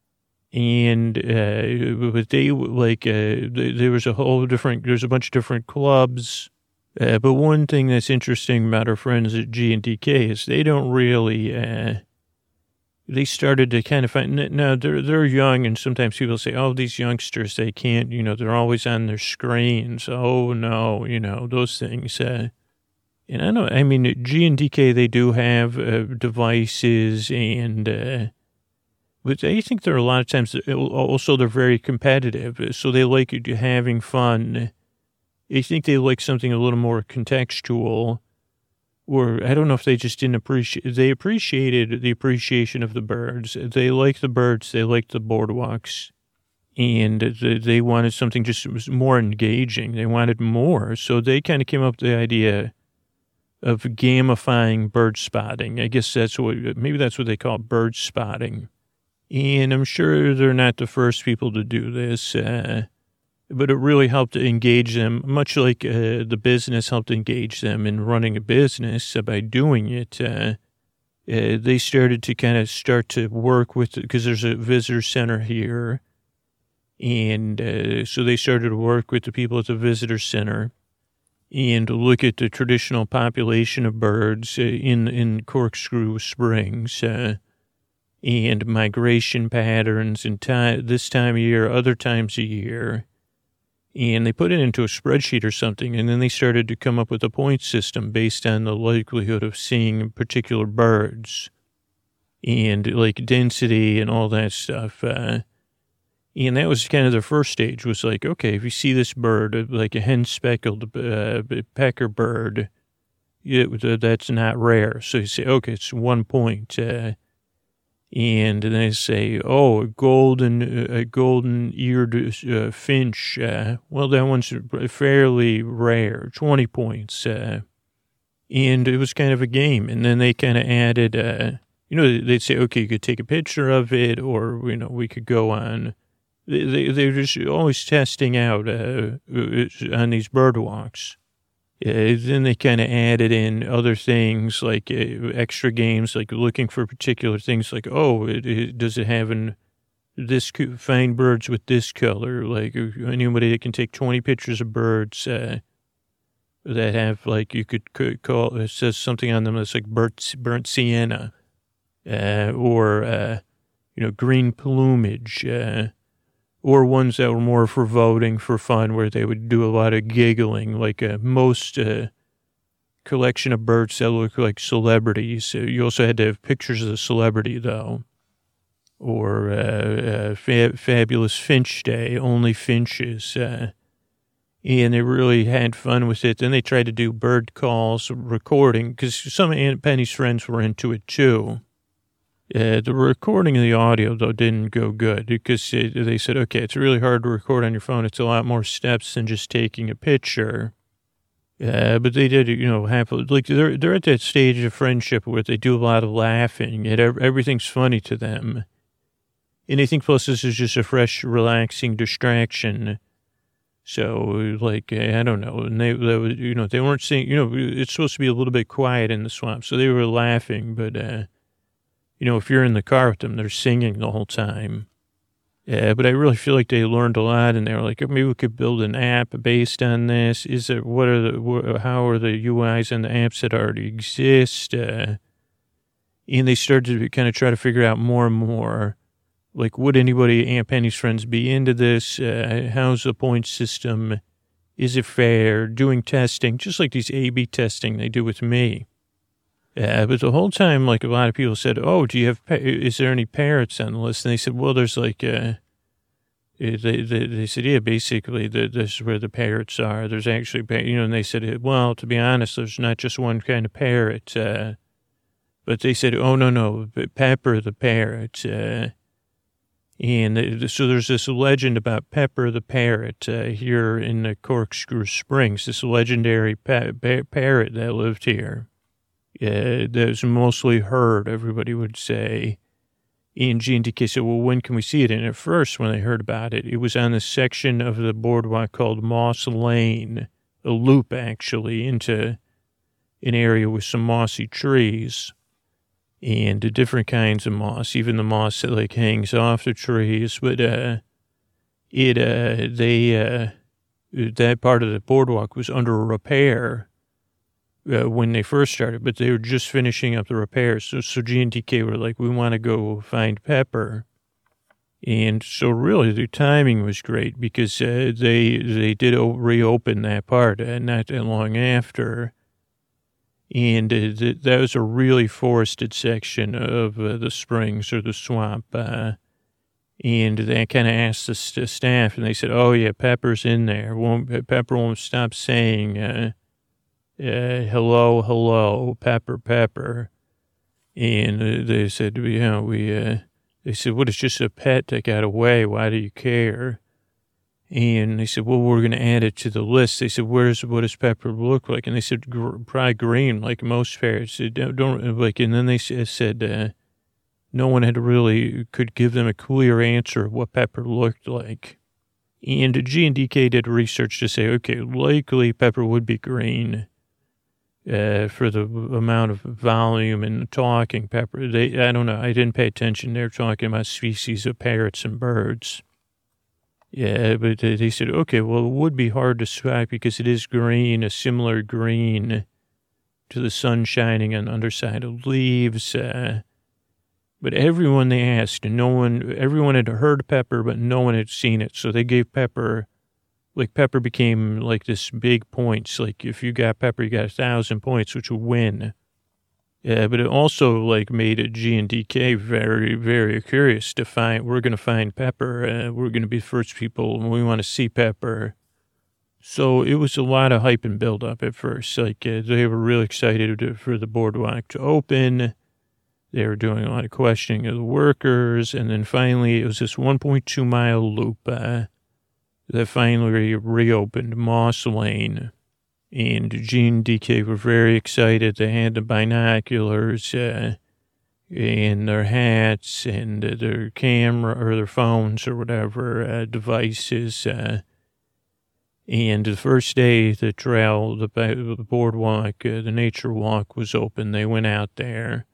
And uh, but they, like, uh, there was a whole different, there's a bunch of different clubs Uh, but one thing that's interesting about our friends at G and D K is they don't really, uh, they started to kind of find, no, they're, they're young, and sometimes people say, oh, these youngsters, they can't, you know, they're always on their screens. Oh, no, you know, those things. Uh, and I know, I mean, G and D K, they do have uh, devices, and, uh, but I think there are a lot of times, also they're very competitive, so they like having fun. I think they like something a little more contextual, or I don't know if they just didn't appreciate, they appreciated the appreciation of the birds. They like the birds, they like the boardwalks, and they wanted something just more engaging. They wanted more, so they kind of came up with the idea of gamifying bird spotting. I guess that's what, maybe that's what they call bird spotting. And I'm sure they're not the first people to do this, uh, but it really helped to engage them, much like uh, the business helped engage them in running a business. Uh, by doing it, uh, uh, they started to kind of start to work with, because there's a visitor center here, and uh, so they started to work with the people at the visitor center and look at the traditional population of birds uh, in, in Corkscrew Springs, uh, and migration patterns and time, this time of year, other times a year. And they put it into a spreadsheet or something, and then they started to come up with a point system based on the likelihood of seeing particular birds and like density and all that stuff. Uh, and that was kind of the first stage, was like, okay, if you see this bird, like a hen-speckled uh, pecker bird, it, that's not rare. So you say, okay, it's one point. Uh, And then they say, oh, a golden, a golden-eared uh, finch. Uh, well, that one's fairly rare, twenty points. Uh, and it was kind of a game. And then they kind of added, uh, you know, they'd say, okay, you could take a picture of it, or, you know, we could go on. They, they, they're just always testing out uh, on these bird walks. Uh, then they kind of added in other things like uh, extra games, like looking for particular things like, oh, it, it, does it have an, this, find birds with this color? Like anybody that can take twenty pictures of birds uh, that have, like, you could, could call, it says something on them that's like burnt, burnt sienna, uh, or, uh, you know, green plumage, uh, or ones that were more for voting for fun, where they would do a lot of giggling, like uh, most uh, collection of birds that look like celebrities. Uh, you also had to have pictures of the celebrity, though. Or uh, uh, fa- Fabulous Finch Day, only finches. Uh, and they really had fun with it. Then they tried to do bird calls, recording, because some of Aunt Penny's friends were into it, too. Uh, the recording of the audio, though, didn't go good, because it, they said, okay, it's really hard to record on your phone. It's a lot more steps than just taking a picture. Uh, but they did, you know, have, like, they're, they're at that stage of friendship where they do a lot of laughing, and everything's funny to them. And I think plus this is just a fresh, relaxing distraction. So, like, I don't know, and they, they you know, they weren't saying, you know, it's supposed to be a little bit quiet in the swamp, so they were laughing, but, uh, you know, if you're in the car with them, they're singing the whole time. Yeah, but I really feel like they learned a lot, and they were like, maybe we could build an app based on this. Is it, what are the, how are the U Is and the apps that already exist? Uh, and they started to kind of try to figure out more and more, like, would anybody, Aunt Penny's friends, be into this? Uh, how's the point system? Is it fair? Doing testing, just like these A B testing they do with me. Yeah, but the whole time, like, a lot of people said, oh, do you have, is there any parrots on the list? And they said, well, there's like, uh, they, they, they said, yeah, basically, the, this is where the parrots are. There's actually, you know, and they said, well, to be honest, there's not just one kind of parrot. Uh, but they said, oh, no, no, Pepper the parrot. Uh, and so there's this legend about Pepper the parrot uh, here in the Corkscrew Springs, this legendary pa- pa- parrot that lived here. Yeah, that was mostly heard, everybody would say. And G and D K said, well, when can we see it? And at first, when they heard about it, it was on the section of the boardwalk called Moss Lane, a loop, actually, into an area with some mossy trees and different kinds of moss, even the moss that, like, hangs off the trees. But uh, it, uh, they, uh, that part of the boardwalk was under repair uh, when they first started, but they were just finishing up the repairs. So, so G and D K were like, we want to go find Pepper. And so really the timing was great because uh, they they did reopen that part uh, not that long after. And uh, th- that was a really forested section of uh, the springs or the swamp. Uh, and they kind of asked the st- staff, and they said, oh, yeah, Pepper's in there. Won't, Pepper won't stop saying, uh, uh, hello, hello, Pepper, Pepper. And uh, they said, you know, we... Uh, They said, well, it's just a pet that got away. Why do you care? And they said, well, we're going to add it to the list. They said, where's, what does Pepper look like? And they said, Gr- probably green, like most ferrets. They don't, don't, like, and then they said, uh, no one had really, could give them a clear answer of what Pepper looked like. And G and D K did research to say, okay, likely Pepper would be green. Uh, for the amount of volume and talking Pepper. They, I don't know. I didn't pay attention. They're talking about species of parrots and birds. Yeah, but they, they said, okay, well, it would be hard to spot because it is green, a similar green to the sun shining on the underside of leaves. Uh, but everyone they asked, and no one, everyone had heard Pepper, but no one had seen it. So they gave Pepper... Like, Pepper became, like, this big points. Like, if you got Pepper, you got a thousand points, which would win. Yeah, but it also, like, made a G and D K very, very curious to find, we're going to find Pepper. Uh, we're going to be the first people, and we want to see Pepper. So it was a lot of hype and build-up at first. Like, uh, they were really excited to, for the boardwalk to open. They were doing a lot of questioning of the workers. And then finally, it was this one point two mile loop, uh, that finally reopened Moss Lane. And G and D K were very excited. They had the binoculars uh, and their hats and their camera or their phones or whatever uh, devices. Uh, and the first day the trail, the, the boardwalk, uh, the nature walk was open. They went out there.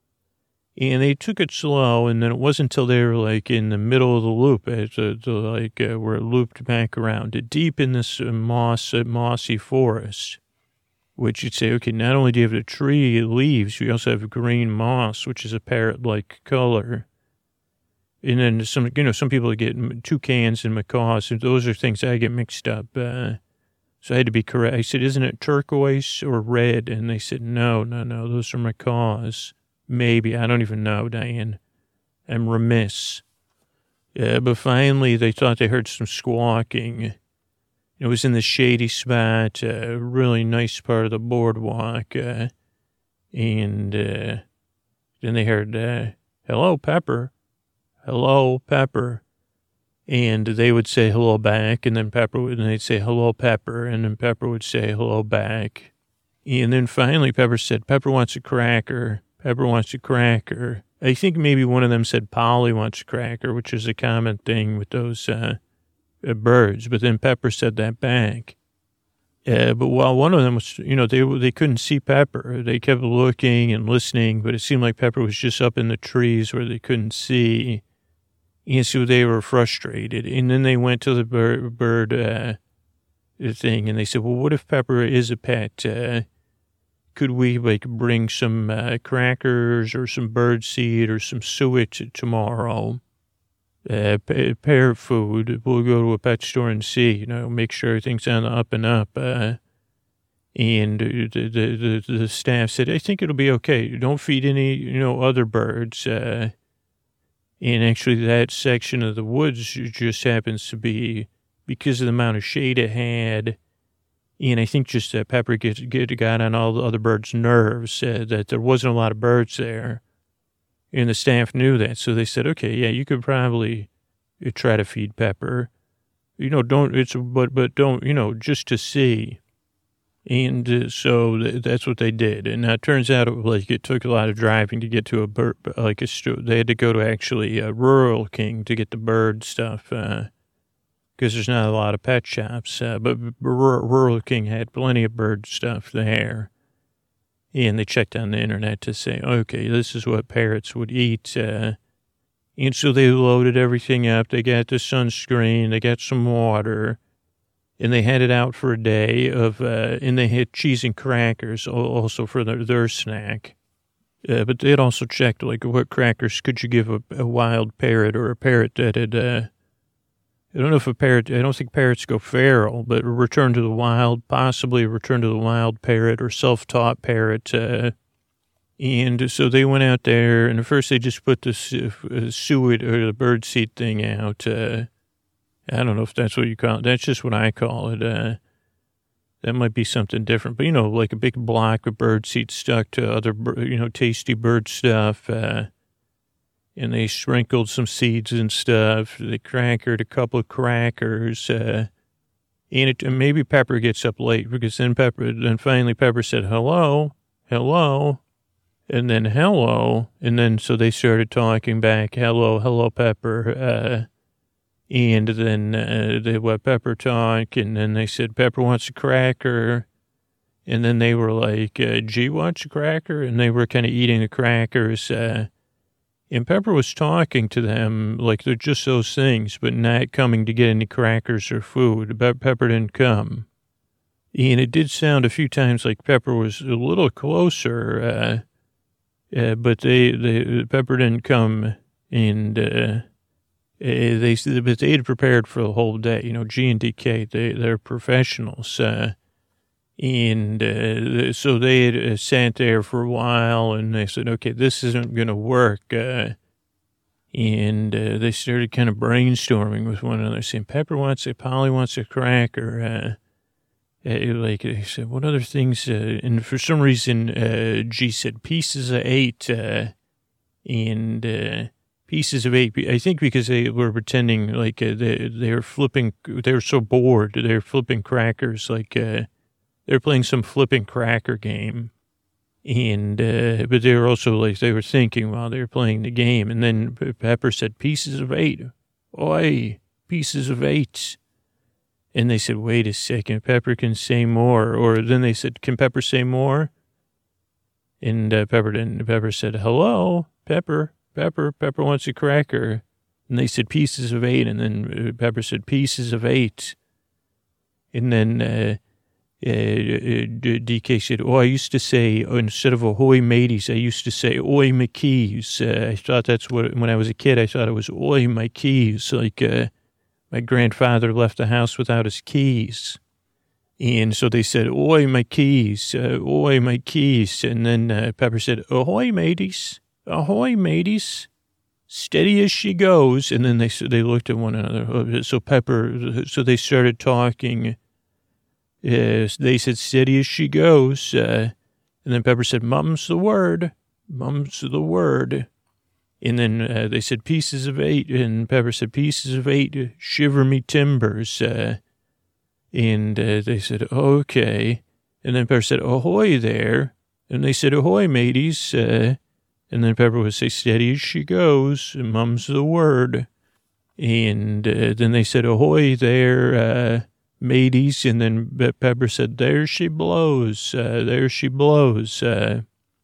And they took it slow, and then it wasn't until they were, like, in the middle of the loop, at the, the, like, uh, where it looped back around, deep in this uh, moss, uh, mossy forest, which you'd say, okay, not only do you have the tree leaves, you also have green moss, which is a parrot-like color. And then some, you know, some people get toucans and macaws, and those are things I get mixed up. Uh, so I had to be correct. I said, isn't it turquoise or red? And they said, no, no, no, those are macaws. Maybe. I don't even know, Diane. I'm remiss. Uh, but finally, they thought they heard some squawking. It was in the shady spot, a uh, really nice part of the boardwalk. Uh, and uh, then they heard, uh, hello, Pepper. Hello, Pepper. And they would say hello back, and then Pepper would, and they'd say hello, Pepper, and then Pepper would say hello back. And then finally, Pepper said, Pepper wants a cracker. Pepper wants a cracker. I think maybe one of them said Polly wants a cracker, which is a common thing with those uh, uh, birds. But then Pepper said that back. Uh, but while one of them was, you know, they they couldn't see Pepper. They kept looking and listening, but it seemed like Pepper was just up in the trees where they couldn't see. And so they were frustrated. And then they went to the bird, bird uh, thing, and they said, well, what if Pepper is a pet? Uh, Could we, like, bring some uh, crackers or some bird seed or some suet tomorrow? Uh, parrot food. We'll go to a pet store and see, you know, make sure everything's on the up and up. Uh, and the, the, the, the staff said, I think it'll be okay. Don't feed any, you know, other birds. Uh, and actually that section of the woods just happens to be, because of the amount of shade it had, and I think just that Pepper get, get, got on all the other birds' nerves, uh, that there wasn't a lot of birds there. And the staff knew that. So they said, okay, yeah, you could probably try to feed Pepper. You know, don't, it's, but, but don't, you know, just to see. And uh, so th- that's what they did. And it turns out, it, like, it took a lot of driving to get to a bird, like, a, they had to go to actually a Rural King to get the bird stuff, uh, because there's not a lot of pet shops, uh, but Rural King had plenty of bird stuff there. And they checked on the internet to say, okay, this is what parrots would eat. Uh, and so they loaded everything up. They got the sunscreen. They got some water. and they had it out for a day of, uh, and they had cheese and crackers also for their, their snack. Uh, but they had also checked, like, what crackers could you give a, a wild parrot or a parrot that had, uh, I don't know if a parrot, I don't think parrots go feral, but a return to the wild, possibly a return to the wild parrot or self-taught parrot. Uh, and so they went out there, and at first they just put the uh, suet or the bird seed thing out. Uh, I don't know if that's what you call it. That's just what I call it. Uh, that might be something different. But, you know, like a big block of bird seed stuck to other, you know, tasty bird stuff. Uh, and they sprinkled some seeds and stuff. They crackered a couple of crackers. Uh, and, it, and maybe Pepper gets up late because then Pepper, then finally Pepper said, hello, hello, and then hello. And then so they started talking back, hello, hello, Pepper. Uh, and then uh, they let Pepper talk. And then they said, Pepper wants a cracker. And then they were like, uh, G wants a cracker. And they were kind of eating the crackers. Uh, And Pepper was talking to them like they're just those things, but not coming to get any crackers or food. But Pepper didn't come. And it did sound a few times like Pepper was a little closer, uh, uh, but they, they, Pepper didn't come, and uh, they, but they had prepared for the whole day. You know, G and D K, they, they're professionals. Uh, And uh, so they had uh, sat there for a while, and they said, okay, this isn't going to work. Uh, and uh, they started kind of brainstorming with one another, saying, Pepper wants a, Polly wants a cracker. Uh, uh, like they said, what other things? Uh, and for some reason, uh, G said pieces of eight. Uh, and uh, pieces of eight, I think because they were pretending like uh, they, they were flipping, they were so bored, they were flipping crackers like... Uh, They were playing some flipping cracker game, and uh, but they were also like they were thinking while they were playing the game. And then Pepper said, "Pieces of eight, oi, pieces of eight." And they said, "Wait a second, Pepper can say more." Or then they said, "Can Pepper say more?" And uh, Pepper didn't. Pepper said, "Hello, Pepper, Pepper, Pepper wants a cracker." And they said, "Pieces of eight." And then Pepper said, "Pieces of eight." And then. Uh, Uh, D K said, oh, I used to say, instead of ahoy mateys, I used to say, oi, my keys. Uh, I thought that's what, when I was a kid, I thought it was, oi, my keys. Like, uh, my grandfather left the house without his keys. And so they said, oi, my keys, uh, oi, my keys. And then uh, Pepper said, ahoy, mateys, ahoy, mateys. Steady as she goes. And then they they looked at one another. So Pepper, so they started talking. Uh, they said, steady as she goes. Uh, and then Pepper said, mum's the word. Mum's the word. And then uh, they said, pieces of eight. And Pepper said, pieces of eight, shiver me timbers. Uh, and uh, they said, okay. And then Pepper said, ahoy there. And they said, ahoy, mateys. Uh, and then Pepper would say, steady as she goes. And mum's the word. And uh, then they said, ahoy there, uh, mateys. And then Pepper said, there she blows, uh, there she blows. Uh,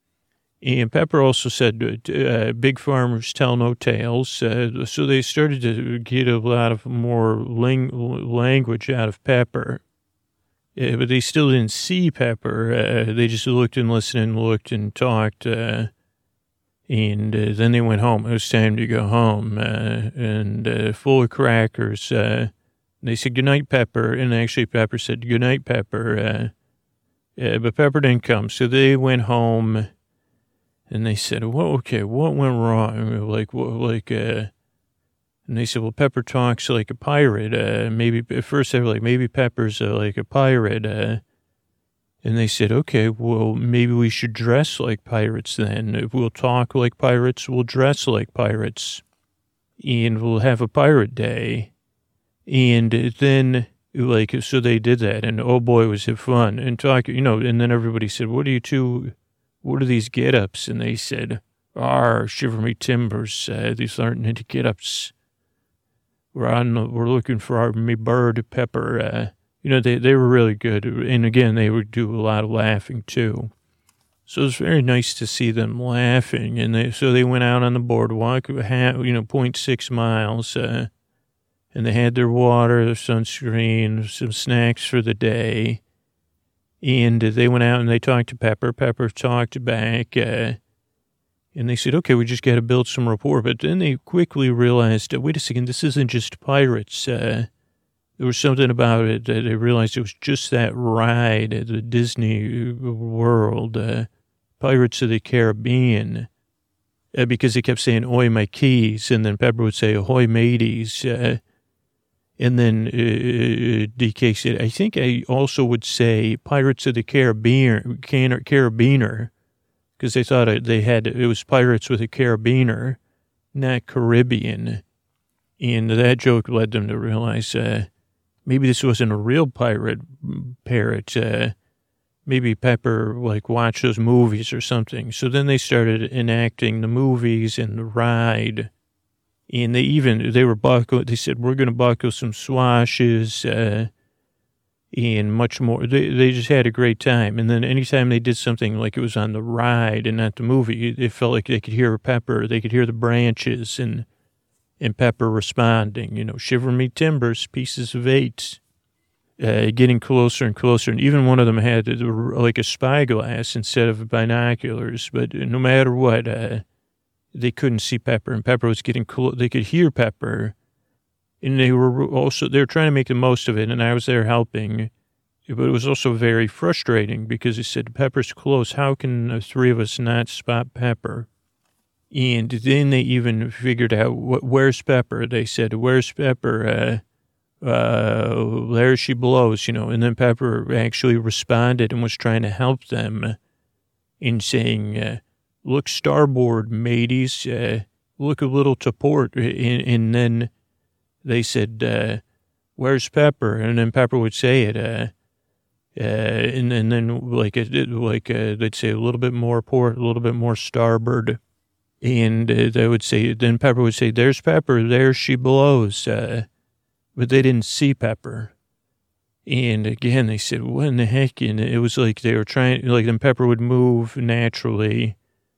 and Pepper also said, uh, big farmers tell no tales. Uh, so they started to get a lot of more ling- language out of Pepper. Uh, but they still didn't see Pepper. Uh, they just looked and listened and looked and talked. Uh, and uh, then they went home. It was time to go home. Uh, and uh, full of crackers. Uh, They said, good night, Pepper. And actually, Pepper said, good night, Pepper. Uh, uh, but Pepper didn't come. So they went home and they said, well, okay, what went wrong? Like, what, like, uh, and they said, well, Pepper talks like a pirate. Uh, maybe at first they were like, maybe Pepper's uh, like a pirate. Uh, and they said, okay, well, maybe we should dress like pirates then. If we'll talk like pirates, we'll dress like pirates. And we'll have a pirate day. And then, like, so they did that, and oh boy, was it fun. And talk, you know, and then everybody said, what are you two, what are these get-ups? And they said, arr, shiver me timbers, uh, these aren't any get-ups. We're on, we're looking for our me bird, Pepper. Uh, you know, they, they were really good. And again, they would do a lot of laughing, too. So it was very nice to see them laughing. And they, so they went out on the boardwalk, you know, zero point six miles, uh, And they had their water, their sunscreen, some snacks for the day. And they went out and they talked to Pepper. Pepper talked back. Uh, and they said, okay, we just got to build some rapport. But then they quickly realized, wait a second, this isn't just pirates. Uh, there was something about it that they realized it was just that ride at the Disney World, uh, Pirates of the Caribbean. Uh, because they kept saying, oi, my keys. And then Pepper would say, ahoy, mateys. Uh, And then uh, D K said, I think I also would say Pirates of the Caribbean, Carabiner, because they thought it, they had, it was Pirates with a Carabiner, not Caribbean. And that joke led them to realize uh, maybe this wasn't a real pirate parrot. Uh, maybe Pepper, like, watched those movies or something. So then they started enacting the movies and the ride. And they even, they were buckle, they said, we're going to buckle some swashes, uh, and much more. They they just had a great time. And then anytime they did something like it was on the ride and not the movie, it felt like they could hear Pepper, they could hear the branches and, and Pepper responding, you know, shiver me timbers, pieces of eight, uh, getting closer and closer. And even one of them had like a spyglass instead of binoculars. But no matter what, uh, they couldn't see Pepper, and Pepper was getting cool. They could hear Pepper, and they were also, they were trying to make the most of it, and I was there helping. But it was also very frustrating because he said, Pepper's close. How can the three of us not spot Pepper? And then they even figured out, where's Pepper? They said, where's Pepper? Uh, uh, there she blows, you know. And then Pepper actually responded and was trying to help them in saying, uh, look starboard, mateys, uh, look a little to port. And, and then they said, uh, where's Pepper? And then Pepper would say it, uh, uh, and, and then like, it, like uh, they'd say a little bit more port, a little bit more starboard. And uh, they would say, then Pepper would say, there's Pepper, there she blows. Uh, but they didn't see Pepper. And again, they said, what in the heck? And it was like they were trying, like then Pepper would move naturally.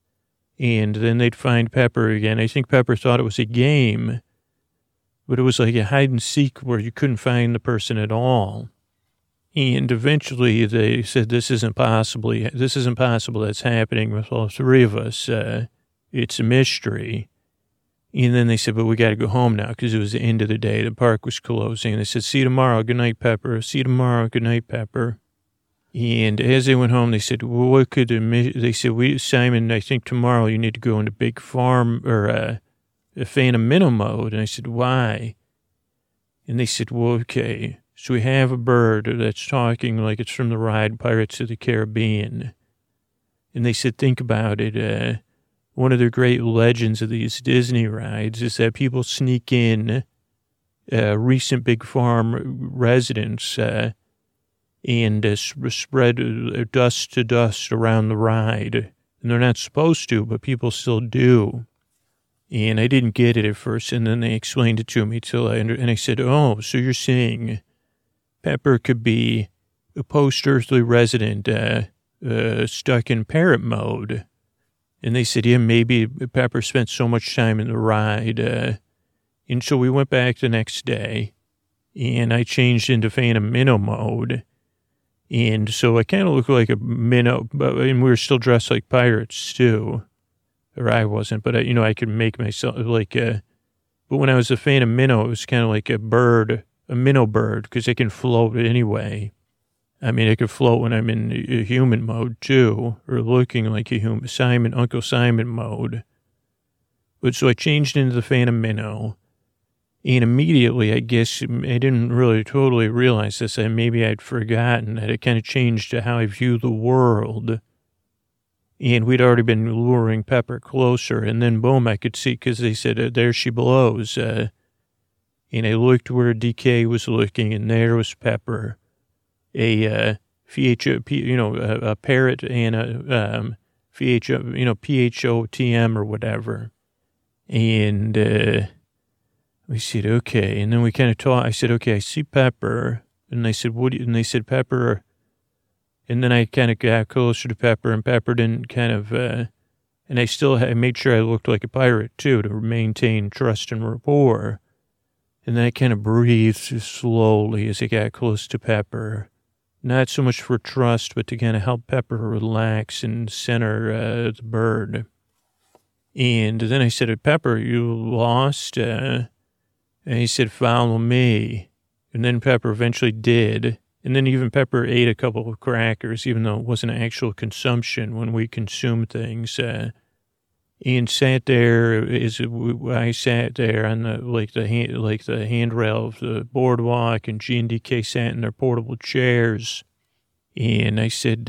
And then they'd find Pepper again. I think Pepper thought it was a game, but it was like a hide and seek where you couldn't find the person at all. And eventually they said, this isn't possibly, this isn't possible. That's happening with all three of us. Uh, it's a mystery. And then they said, but we got to go home now because it was the end of the day. The park was closing. And they said, see you tomorrow. Good night, Pepper. See you tomorrow. Good night, Pepper. And as they went home, they said, well, what could, they said, we, Simon, I think tomorrow you need to go into Big Farm or uh, a Phantom Minnow mode. And I said, why? And they said, well, okay. So we have a bird that's talking like it's from the ride Pirates of the Caribbean. And they said, think about it. Uh, one of the great legends of these Disney rides is that people sneak in uh, recent Big Farm residents, uh, and uh, spread uh, dust to dust around the ride. And they're not supposed to, but people still do. And I didn't get it at first, and then they explained it to me till I, under- and I said, oh, so you're saying Pepper could be a post-earthly resident uh, uh, stuck in parrot mode. And they said, yeah, maybe Pepper spent so much time in the ride. Uh, and so we went back the next day, and I changed into Phantom Minnow mode. And so I kind of looked like a minnow, but and we were still dressed like pirates too, or I wasn't. But I, you know, I could make myself like a. But when I was a Phantom Minnow, it was kind of like a bird, a minnow bird, because I can float anyway. I mean, I could float when I'm in a human mode too, or looking like a human, Simon, Uncle Simon mode. But so I changed into the Phantom Minnow. And immediately, I guess, I didn't really totally realize this, and maybe I'd forgotten that it kind of changed to how I view the world. And we'd already been luring Pepper closer, and then boom, I could see, because they said, uh, there she blows. Uh, and I looked where D K was looking, and there was Pepper, a uh, P H O, you know, a, a parrot and a um, P H O, you know, P H O T M or whatever. And, uh, we said, okay. And then we kind of talked. I said, okay, I see Pepper. And they said, what do you, and they said, Pepper. And then I kind of got closer to Pepper, and Pepper didn't kind of, uh, and I still had, I made sure I looked like a pirate too to maintain trust and rapport. And then I kind of breathed slowly as I got close to Pepper. Not so much for trust, but to kind of help Pepper relax and center uh, the bird. And then I said, Pepper, you lost? Uh, and he said, follow me. And then Pepper eventually did. And then even Pepper ate a couple of crackers, even though it wasn't actual consumption when we consume things. Uh, and sat there, as I sat there on the, like the hand, like the handrail of the boardwalk, and G and D K sat in their portable chairs. And I said,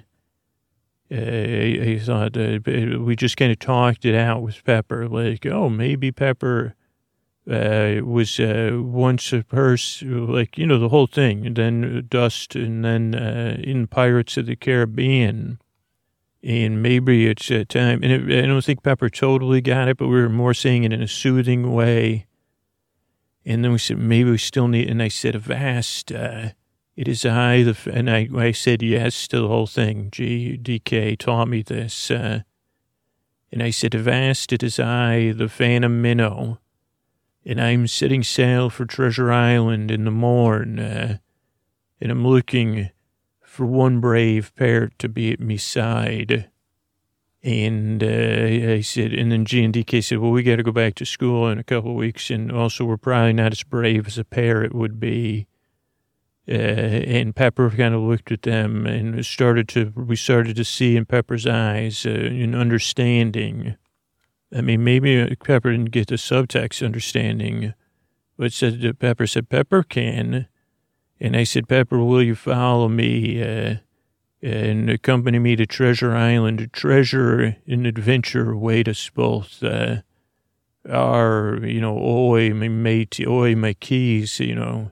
uh, uh, I thought, uh, we just kind of talked it out with Pepper, like, oh, maybe Pepper uh, was uh, once a person, like, you know, the whole thing, and then Dust, and then uh, in Pirates of the Caribbean. And maybe it's a time, and it, I don't think Pepper totally got it, but we were more saying it in a soothing way. And then we said, maybe we still need, and I said, Avast, uh, it is I, the, and I, I said yes to the whole thing. G D K taught me this. Uh, and I said, Avast, it is I, the Phantom Minnow, and I'm setting sail for Treasure Island in the morn, uh, and I'm looking for one brave parrot to be at me side. And uh, I said, and then G and D K said, well, we got to go back to school in a couple of weeks, and also we're probably not as brave as a parrot would be. Uh, and Pepper kind of looked at them, and started to, we started to see in Pepper's eyes uh, an understanding. I mean, maybe Pepper didn't get the subtext understanding, but said, Pepper said, Pepper can. And I said, Pepper, will you follow me uh, and accompany me to Treasure Island? Treasure and adventure await us both. Uh, our, you know, oi, my mate, oi, my keys, you know.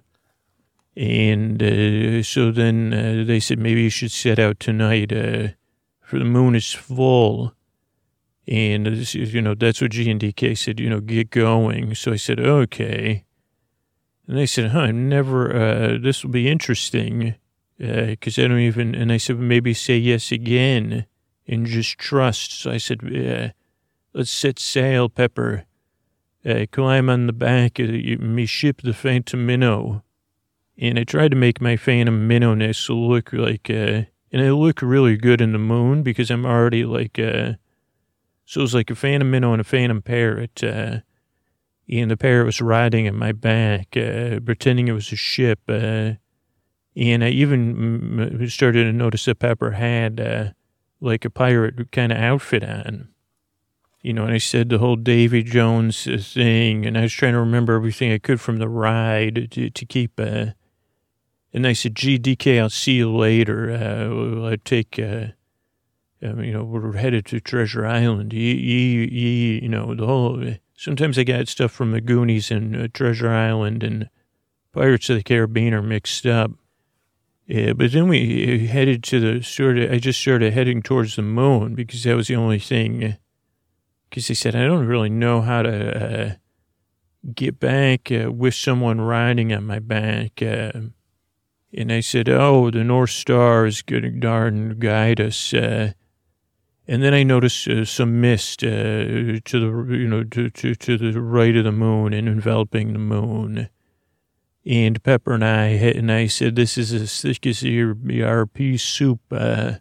And uh, so then uh, they said, maybe you should set out tonight, uh, for the moon is full. And, uh, you know, that's what G and D K said, you know, get going. So I said, okay. And they said, huh, I'm never, uh, this will be interesting, because uh, I don't even, and I said, maybe say yes again and just trust. So I said, uh, let's set sail, Pepper. Uh, climb on the back of the, me ship, the Phantom Minnow. And I tried to make my Phantom Minnowness look like, uh, and I look really good in the moon because I'm already like, uh, so it was like a Phantom Minnow and a Phantom Parrot, uh, and the parrot was riding on my back, uh, pretending it was a ship. Uh, and I even started to notice that Pepper had uh, like a pirate kind of outfit on. You know, and I said the whole Davy Jones thing, and I was trying to remember everything I could from the ride to, to keep. Uh, and I said, G D K, I'll see you later. Uh, I'll take, uh, um, you know, we're headed to Treasure Island. You, you, you, you know, the whole... Sometimes I got stuff from the Goonies and uh, Treasure Island and Pirates of the Caribbean are mixed up. Yeah, but then we headed to the sort of, I just started heading towards the moon because that was the only thing. Because they said, I don't really know how to uh, get back uh, with someone riding on my back. Uh, and I said, oh, the North Star is going to darn guide us. Uh, And then I noticed uh, some mist uh, to the, you know, to, to, to the right of the moon and enveloping the moon. And Pepper and I, and I said, this is as thick as your our pea soup. Uh,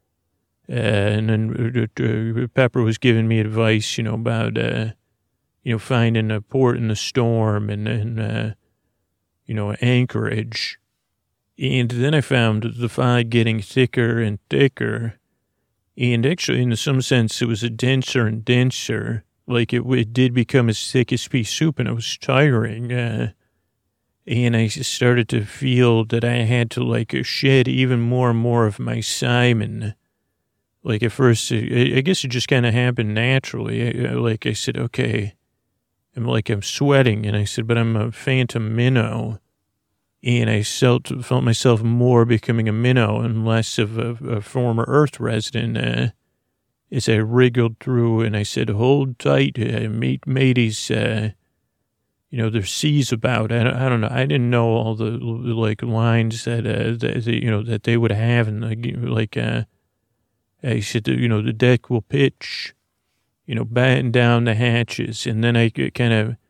uh, and then uh, Pepper was giving me advice, you know, about, uh, you know, finding a port in the storm and, and uh, you know, anchorage. And then I found the fog getting thicker and thicker. And actually, in some sense, it was a denser and denser. Like, it, it did become as thick as pea soup, and it was tiring. Uh, and I started to feel that I had to, like, shed even more and more of my Simon. Like, at first, I, I guess it just kind of happened naturally. I, like, I said, okay, I'm like, I'm sweating. And I said, but I'm a Phantom Minnow. And I felt, felt myself more becoming a minnow and less of a, a former Earth resident uh, as I wriggled through. And I said, hold tight, uh, mate, mateys. Uh, you know, there's seas about. I don't, I don't know. I didn't know all the, like, lines that, uh, that, that you know, that they would have. And, like, uh, I said, you know, the deck will pitch, you know, batten down the hatches. And then I kind of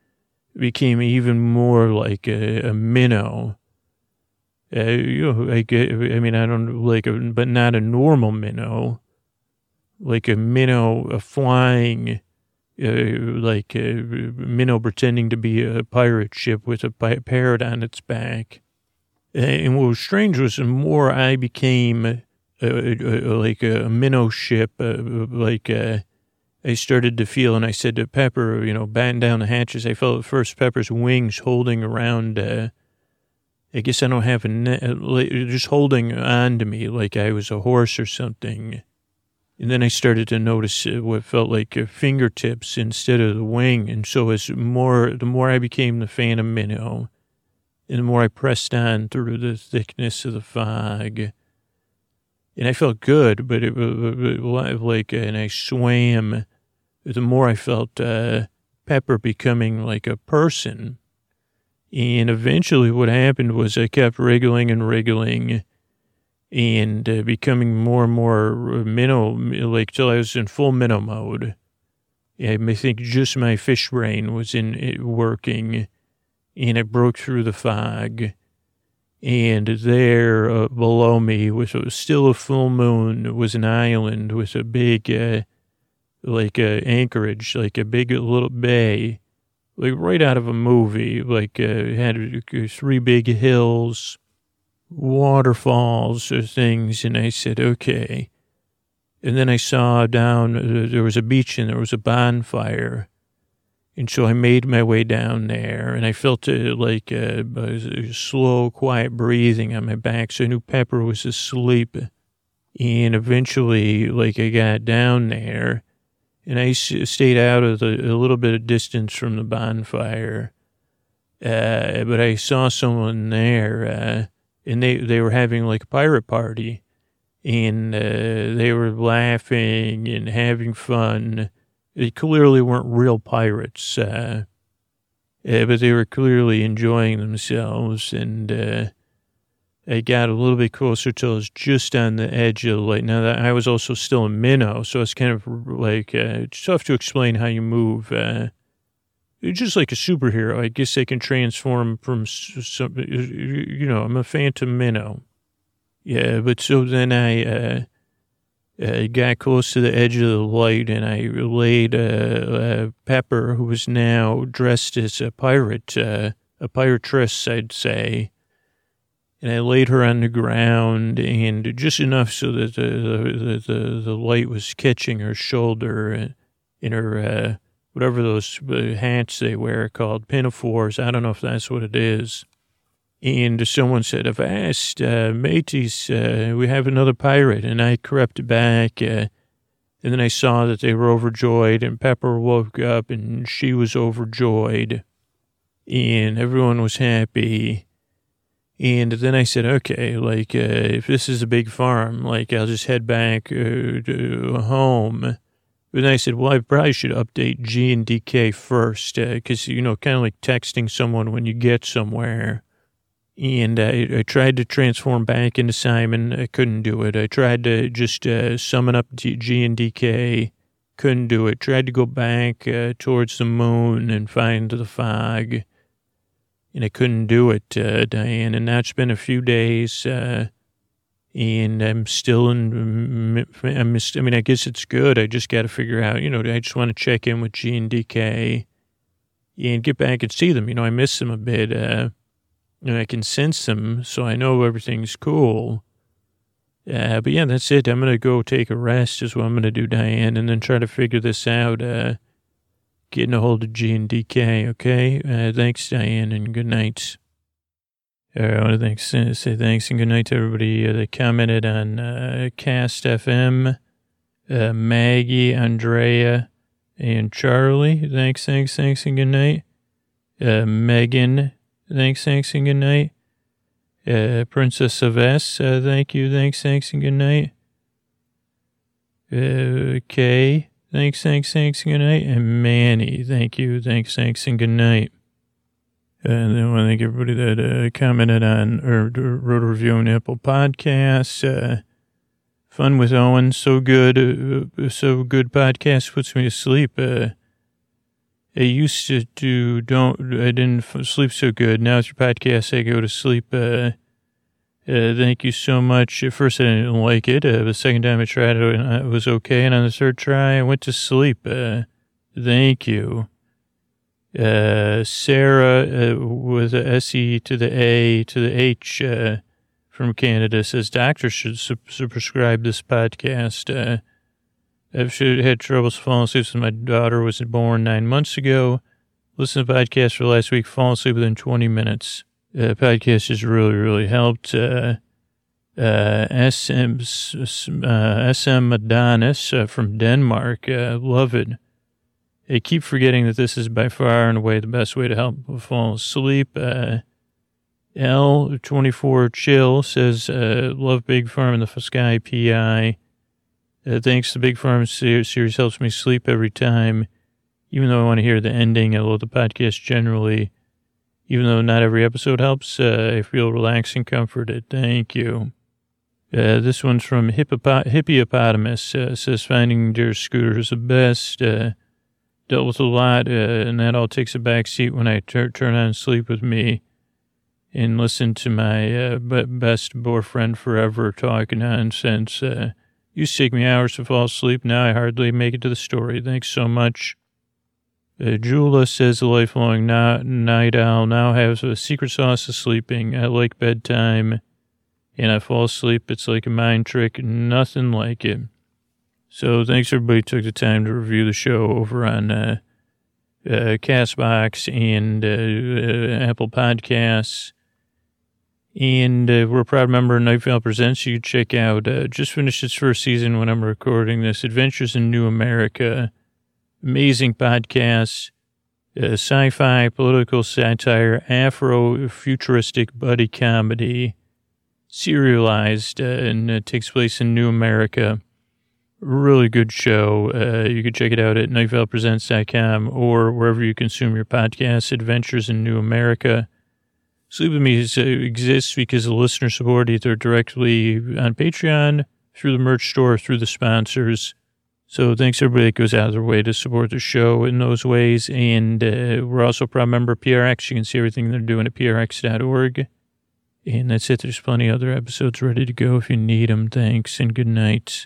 became even more like a, a minnow. Uh, you know, like, I mean, I don't like, a, but not a normal minnow, like a minnow, a flying, uh, like a minnow pretending to be a pirate ship with a pi- parrot on its back. And what was strange was the more I became uh, uh, like a minnow ship, uh, like uh, I started to feel, and I said to Pepper, you know, batten down the hatches. I felt at first Pepper's wings holding around, uh, I guess I don't have a net, just holding on to me like I was a horse or something. And then I started to notice what felt like fingertips instead of the wing. And so as more, the more I became the Phantom Minnow, and the more I pressed on through the thickness of the fog, and I felt good, but it was like, and I swam, the more I felt uh, Pepper becoming like a person. And eventually what happened was I kept wriggling and wriggling and uh, becoming more and more minnow, like till I was in full minnow mode. I think just my fish brain was in it working, and I broke through the fog. And there uh, below me was still a full moon, was an island with a big, uh, like a anchorage, like a big little bay. Like right out of a movie, like uh, it had three big hills, waterfalls or things. And I said, okay. And then I saw down, uh, there was a beach and there was a bonfire. And so I made my way down there and I felt uh, like uh, a slow, quiet breathing on my back. So I knew Pepper was asleep. And eventually, like I got down there. And I stayed out of the, a little bit of distance from the bonfire. Uh, but I saw someone there, uh, and they, they were having like a pirate party. And uh, they were laughing and having fun. They clearly weren't real pirates, uh, uh, but they were clearly enjoying themselves. And uh, I got a little bit closer till I was just on the edge of the lake. Now, that I was also still a minnow, so it's kind of like, uh, it's tough to explain how you move. Uh, just like a superhero, I guess I can transform from some, you know, I'm a phantom minnow. Yeah, but so then I uh, uh, got close to the edge of the light, and I laid uh, uh, Pepper, who was now dressed as a pirate, uh, a piratress, I'd say. And I laid her on the ground, and just enough so that the the, the, the light was catching her shoulder in her, uh, whatever those hats they wear called, pinafores. I don't know if that's what it is. And someone said, I've asked, uh, mateys, uh, we have another pirate. And I crept back, uh, and then I saw that they were overjoyed, and Pepper woke up, and she was overjoyed, and everyone was happy. And then I said, okay, like, uh, if this is a big farm, like, I'll just head back uh, to home. But then I said, well, I probably should update G and D K first, because, uh, you know, kind of like texting someone when you get somewhere. And I, I tried to transform back into Simon. I couldn't do it. I tried to just uh, summon up G and D K. Couldn't do it. Tried to go back uh, towards the moon and find the fog. And I couldn't do it, uh, Diane. And that's been a few days, uh, and I'm still in, I'm, I mean, I guess it's good. I just got to figure out, you know, I just want to check in with G and D K and get back and see them. You know, I miss them a bit. Uh, and I can sense them, so I know everything's cool. Uh, but yeah, that's it. I'm going to go take a rest is what I'm going to do, Diane, and then try to figure this out, uh, getting a hold of G and D K, okay? Uh, thanks, Diane, and good night. Uh, I want to thanks, say thanks and good night to everybody uh, that commented on uh, Cast F M, uh, Maggie, Andrea, and Charlie. Thanks, thanks, thanks, and good night. Uh, Megan, thanks, thanks, and good night. Uh, Princess of S, uh, thank you, thanks, thanks, and good night. Uh, Kay. Thanks, thanks, thanks, and good night. And Manny, thank you, thanks, thanks, and good night. And I want to thank everybody that uh, commented on or wrote a review on Apple Podcasts. Uh, Fun with Owen, so good, uh, so good podcast, puts me to sleep. Uh, I used to do, don't, I didn't f- sleep so good. Now it's your podcast, I go to sleep. Uh, uh, thank you so much. At first I didn't like it. Uh, the second time I tried it, it was okay. And on the third try, I went to sleep. Uh, thank you. Uh, Sarah, uh, with a S E to the A to the H, uh, from Canada says doctors should su- su- prescribe this podcast. Uh, I've had troubles falling asleep since my daughter was born nine months ago. Listen to the podcast for last week, falling asleep within twenty minutes. The uh, podcast has really, really helped. Uh, uh, S M, uh, S M Adonis uh, from Denmark. Uh, love it. I keep forgetting that this is by far and away the best way to help fall asleep. Uh, L twenty-four Chill says, uh, love Big Farm and the Sky P I. Uh, thanks to Big Farm series helps me sleep every time. Even though I want to hear the ending, I love the podcast generally. Even though not every episode helps, uh, I feel relaxed and comforted. Thank you. Uh, this one's from Hippop- Hippiopotamus. Uh, says, finding dear Scooter is the best. Uh, dealt with a lot, uh, and that all takes a back seat when I tur- turn on Sleep With Me and listen to my uh, b- best boyfriend forever talk nonsense. Uh, used to take me hours to fall asleep. Now I hardly make it to the story. Thanks so much. Uh, Jula says the lifelong na- night owl now has a secret sauce of sleeping. I like bedtime, and I fall asleep. It's like a mind trick. Nothing like it. So thanks everybody who took the time to review the show over on uh, uh, CastBox and uh, uh, Apple Podcasts. And uh, we're a proud member of Night Vale Presents. You can check out, uh, just finished its first season when I'm recording this, Adventures in New America. Amazing podcast, uh, sci-fi, political satire, Afro-futuristic buddy comedy, serialized, uh, and it takes place in New America. Really good show. Uh, you can check it out at night vale presents dot com or wherever you consume your podcasts, Adventures in New America. Sleep With Me is, uh, exists because of listener support, either directly on Patreon, through the merch store, through the sponsors. So thanks everybody that goes out of their way to support the show in those ways. And uh, we're also a proud member of P R X. You can see everything they're doing at P R X dot org. And that's it. There's plenty of other episodes ready to go if you need them. Thanks and good night.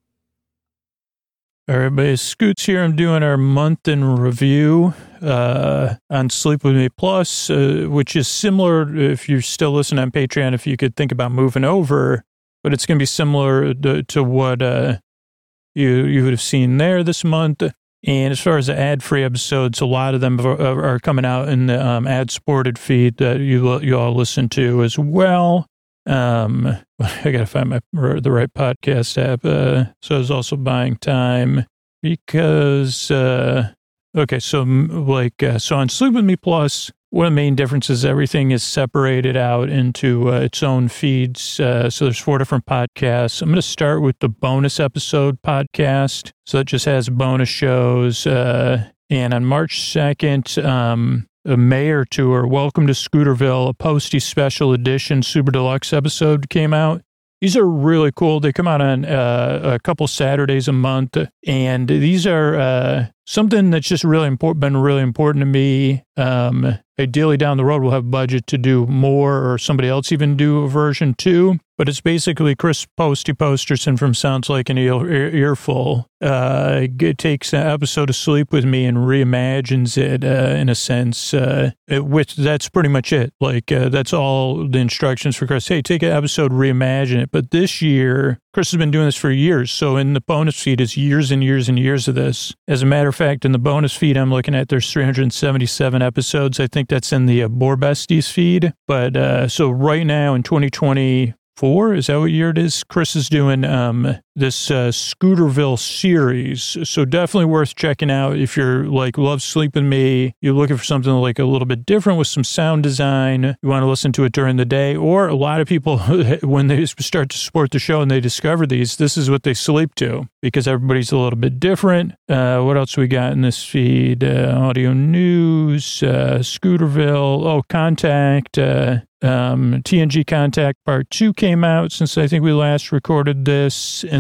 All right, everybody, Scoots here. I'm doing our month in review uh, on Sleep With Me Plus, uh, which is similar, if you're still listening on Patreon, if you could think about moving over, but it's going to be similar to, to what uh, you you would have seen there this month. And as far as the ad-free episodes, a lot of them are, are coming out in the um, ad-supported feed that you you all listen to as well. Um, I got to find my the right podcast app. Uh, so I was also buying time because, uh, okay, so like, uh, so on Sleep With Me Plus, one of the main differences, everything is separated out into uh, its own feeds. Uh, so there's four different podcasts. I'm going to start with the bonus episode podcast. So it just has bonus shows. Uh, and on March second, um, a Mayor Tour, Welcome to Scooterville, a Posty Special Edition Super Deluxe episode came out. These are really cool. They come out on uh, a couple Saturdays a month, and these are uh, something that's just really important, been really important to me. Um, ideally, down the road, we'll have budget to do more, or somebody else even do a version two. But it's basically Chris Posty Posterson from Sounds Like an Ear, ear, Earful. Uh, it takes an episode of Sleep With Me and reimagines it uh, in a sense. Uh, it, which that's pretty much it. Like uh, that's all the instructions for Chris. Hey, take an episode, reimagine it. But this year, Chris has been doing this for years. So in the bonus feed is years and years and years of this. As a matter of fact, in the bonus feed I'm looking at, there's three hundred seventy-seven episodes. I think that's in the uh, Boar Besties feed. But uh, so right now in twenty twenty-four, is that what year it is? Chris is doing um, this uh, Scooterville series. So definitely worth checking out if you're like, love Sleep With Me. You're looking for something like a little bit different with some sound design. You want to listen to it during the day. Or a lot of people, when they start to support the show and they discover these, this is what they sleep to because everybody's a little bit different. Uh, what else we got in this feed? Uh, audio news, uh, Scooterville, oh, Contact, uh, Um, T N G Contact Part two came out since I think we last recorded this. And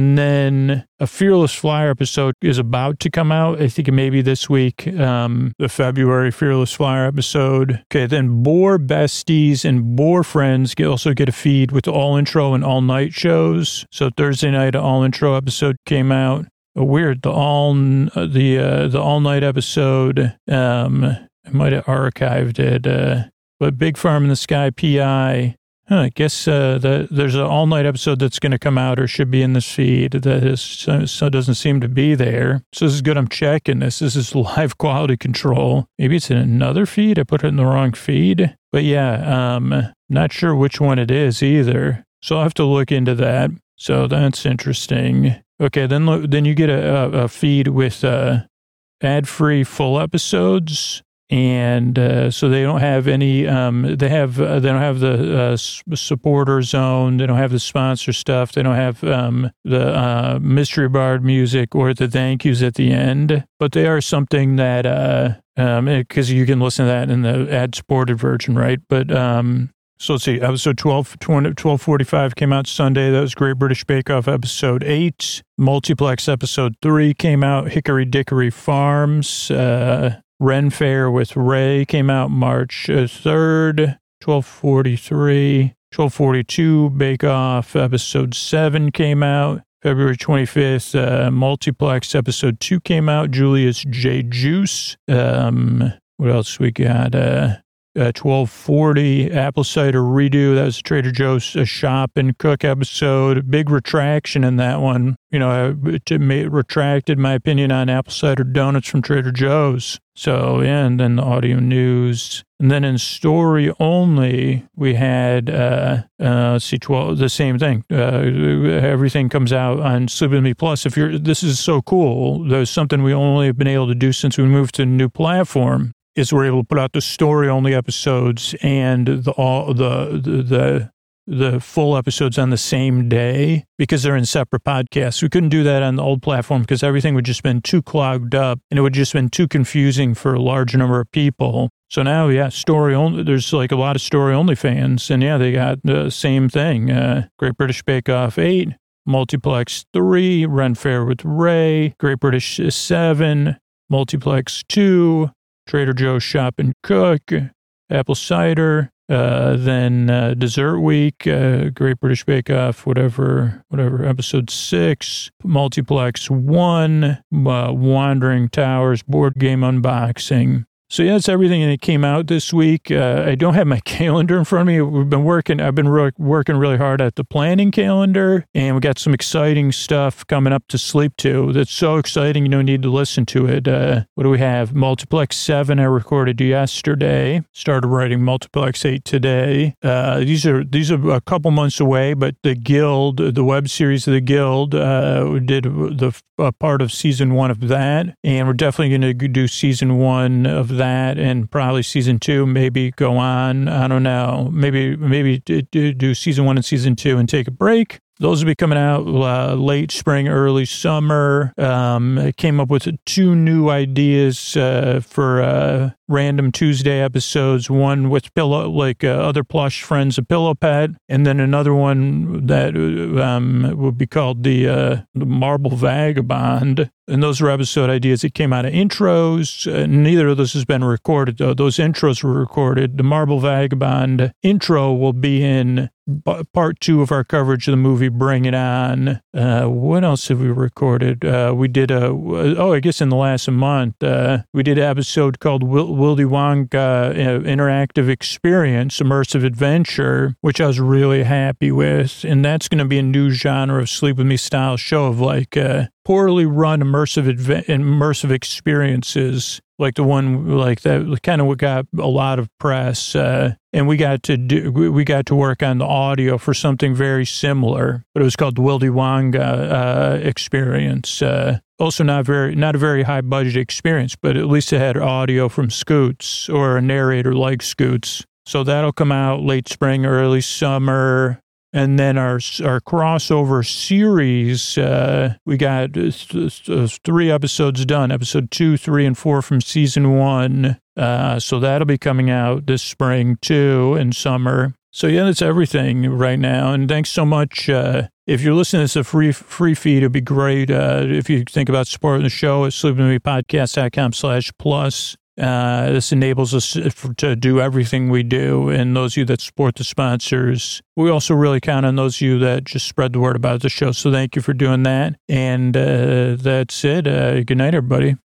And then a Fearless Flyer episode is about to come out. I think maybe this week, um, the February Fearless Flyer episode. Okay, then Boar Besties and Boar Friends get, also get a feed with all intro and all night shows. So Thursday night, an all intro episode came out. Oh, weird, the all the uh, the all night episode. Um, I might have archived it, uh, but Big Farm in the Sky P I. Huh, I guess uh, the, there's an all night episode that's going to come out or should be in this feed that is so, so doesn't seem to be there. So this is good. I'm checking this. This is live quality control. Maybe it's in another feed. I put it in the wrong feed. But yeah, um, not sure which one it is either. So I'll have to look into that. So that's interesting. Okay, then then you get a, a feed with uh, ad-free full episodes, and uh, so they don't have any. Um, they have uh, they don't have the uh, supporter zone. They don't have the sponsor stuff. They don't have um, the uh, mystery bard music or the thank yous at the end. But they are something that because uh, um, you can listen to that in the ad-supported version, right? But um, So let's see, episode twelve, twenty, twelve forty-five came out Sunday. That was Great British Bake Off episode eight. Multiplex episode three came out. Hickory Dickory Farms. Uh, Ren Fair with Ray came out March third. twelve forty-three. twelve forty-two Bake Off episode seven came out. February twenty-fifth, uh, Multiplex episode two came out. Julius J. Juice. Um, what else we got? Uh, Uh, twelve forty Apple Cider Redo. That was a Trader Joe's a Shop and Cook episode. Big retraction in that one. You know, I it made, retracted my opinion on apple cider donuts from Trader Joe's. So, yeah, and then the audio news. And then in story only, we had, uh, uh, let's see, twelve, the same thing. Uh, everything comes out on Sleep With Me Plus. If you're, this is so cool. There's something we only have been able to do since we moved to a new platform. Is we're able to put out the story-only episodes and the all the, the the the full episodes on the same day because they're in separate podcasts. We couldn't do that on the old platform because everything would just been too clogged up and it would just been too confusing for a large number of people. So now, yeah, story only. There's like a lot of story-only fans, and yeah, they got the same thing. Uh, Great British Bake Off eight, Multiplex three, Ren Fair with Ray, Great British seven, Multiplex two. Trader Joe's Shop and Cook, Apple Cider, uh, then uh, Dessert Week, uh, Great British Bake Off, whatever, whatever, episode six, Multiplex one, uh, Wandering Towers, board game unboxing. So yeah, that's everything that came out this week. Uh, I don't have my calendar in front of me. We've been working, I've been re- working really hard at the planning calendar, and we got some exciting stuff coming up to sleep to. That's so exciting, you don't need to listen to it. Uh, what do we have? Multiplex seven I recorded yesterday. Started writing Multiplex eight today. Uh, these are these are a couple months away, but the Guild, the web series of the Guild, uh, we did the uh, part of season one of that, and we're definitely going to do season one of that and probably season two, maybe go on. I don't know. Maybe, maybe do season one and season two and take a break. Those will be coming out uh, late spring, early summer. Um, I came up with two new ideas uh, for uh, random Tuesday episodes. One with pillow, like uh, other plush friends of Pillow Pet, and then another one that um, would be called the, uh, the Marble Vagabond. And those are episode ideas that came out of intros. Uh, neither of those has been recorded, though. Those intros were recorded. The Marble Vagabond intro will be in part two of our coverage of the movie Bring It On. Uh, what else have we recorded? Uh, we did a, oh, I guess in the last month, uh, we did an episode called Wil- Willy Wonka uh, Interactive Experience, Immersive Adventure, which I was really happy with. And that's going to be a new genre of Sleep With Me style show of like uh, poorly run immersive adve- immersive experiences. Like the one, like that kind of got a lot of press, uh, and we got to do, we got to work on the audio for something very similar, but it was called the Willy Wonka uh, experience. Uh, also not very, not a very high budget experience, but at least it had audio from Scoots or a narrator like Scoots. So that'll come out late spring, early summer. And then our our crossover series, uh, we got th- th- three episodes done, episode two, three, and four from season one. Uh, so that'll be coming out this spring too, and summer. So, yeah, that's everything right now. And thanks so much. Uh, if you're listening to this a free free feed, it'd be great. Uh, if you think about supporting the show at sleepingwithmepodcast.com slash plus. Uh, this enables us to do everything we do. And those of you that support the sponsors, we also really count on those of you that just spread the word about the show. So thank you for doing that. And uh, that's it. Uh, good night, everybody.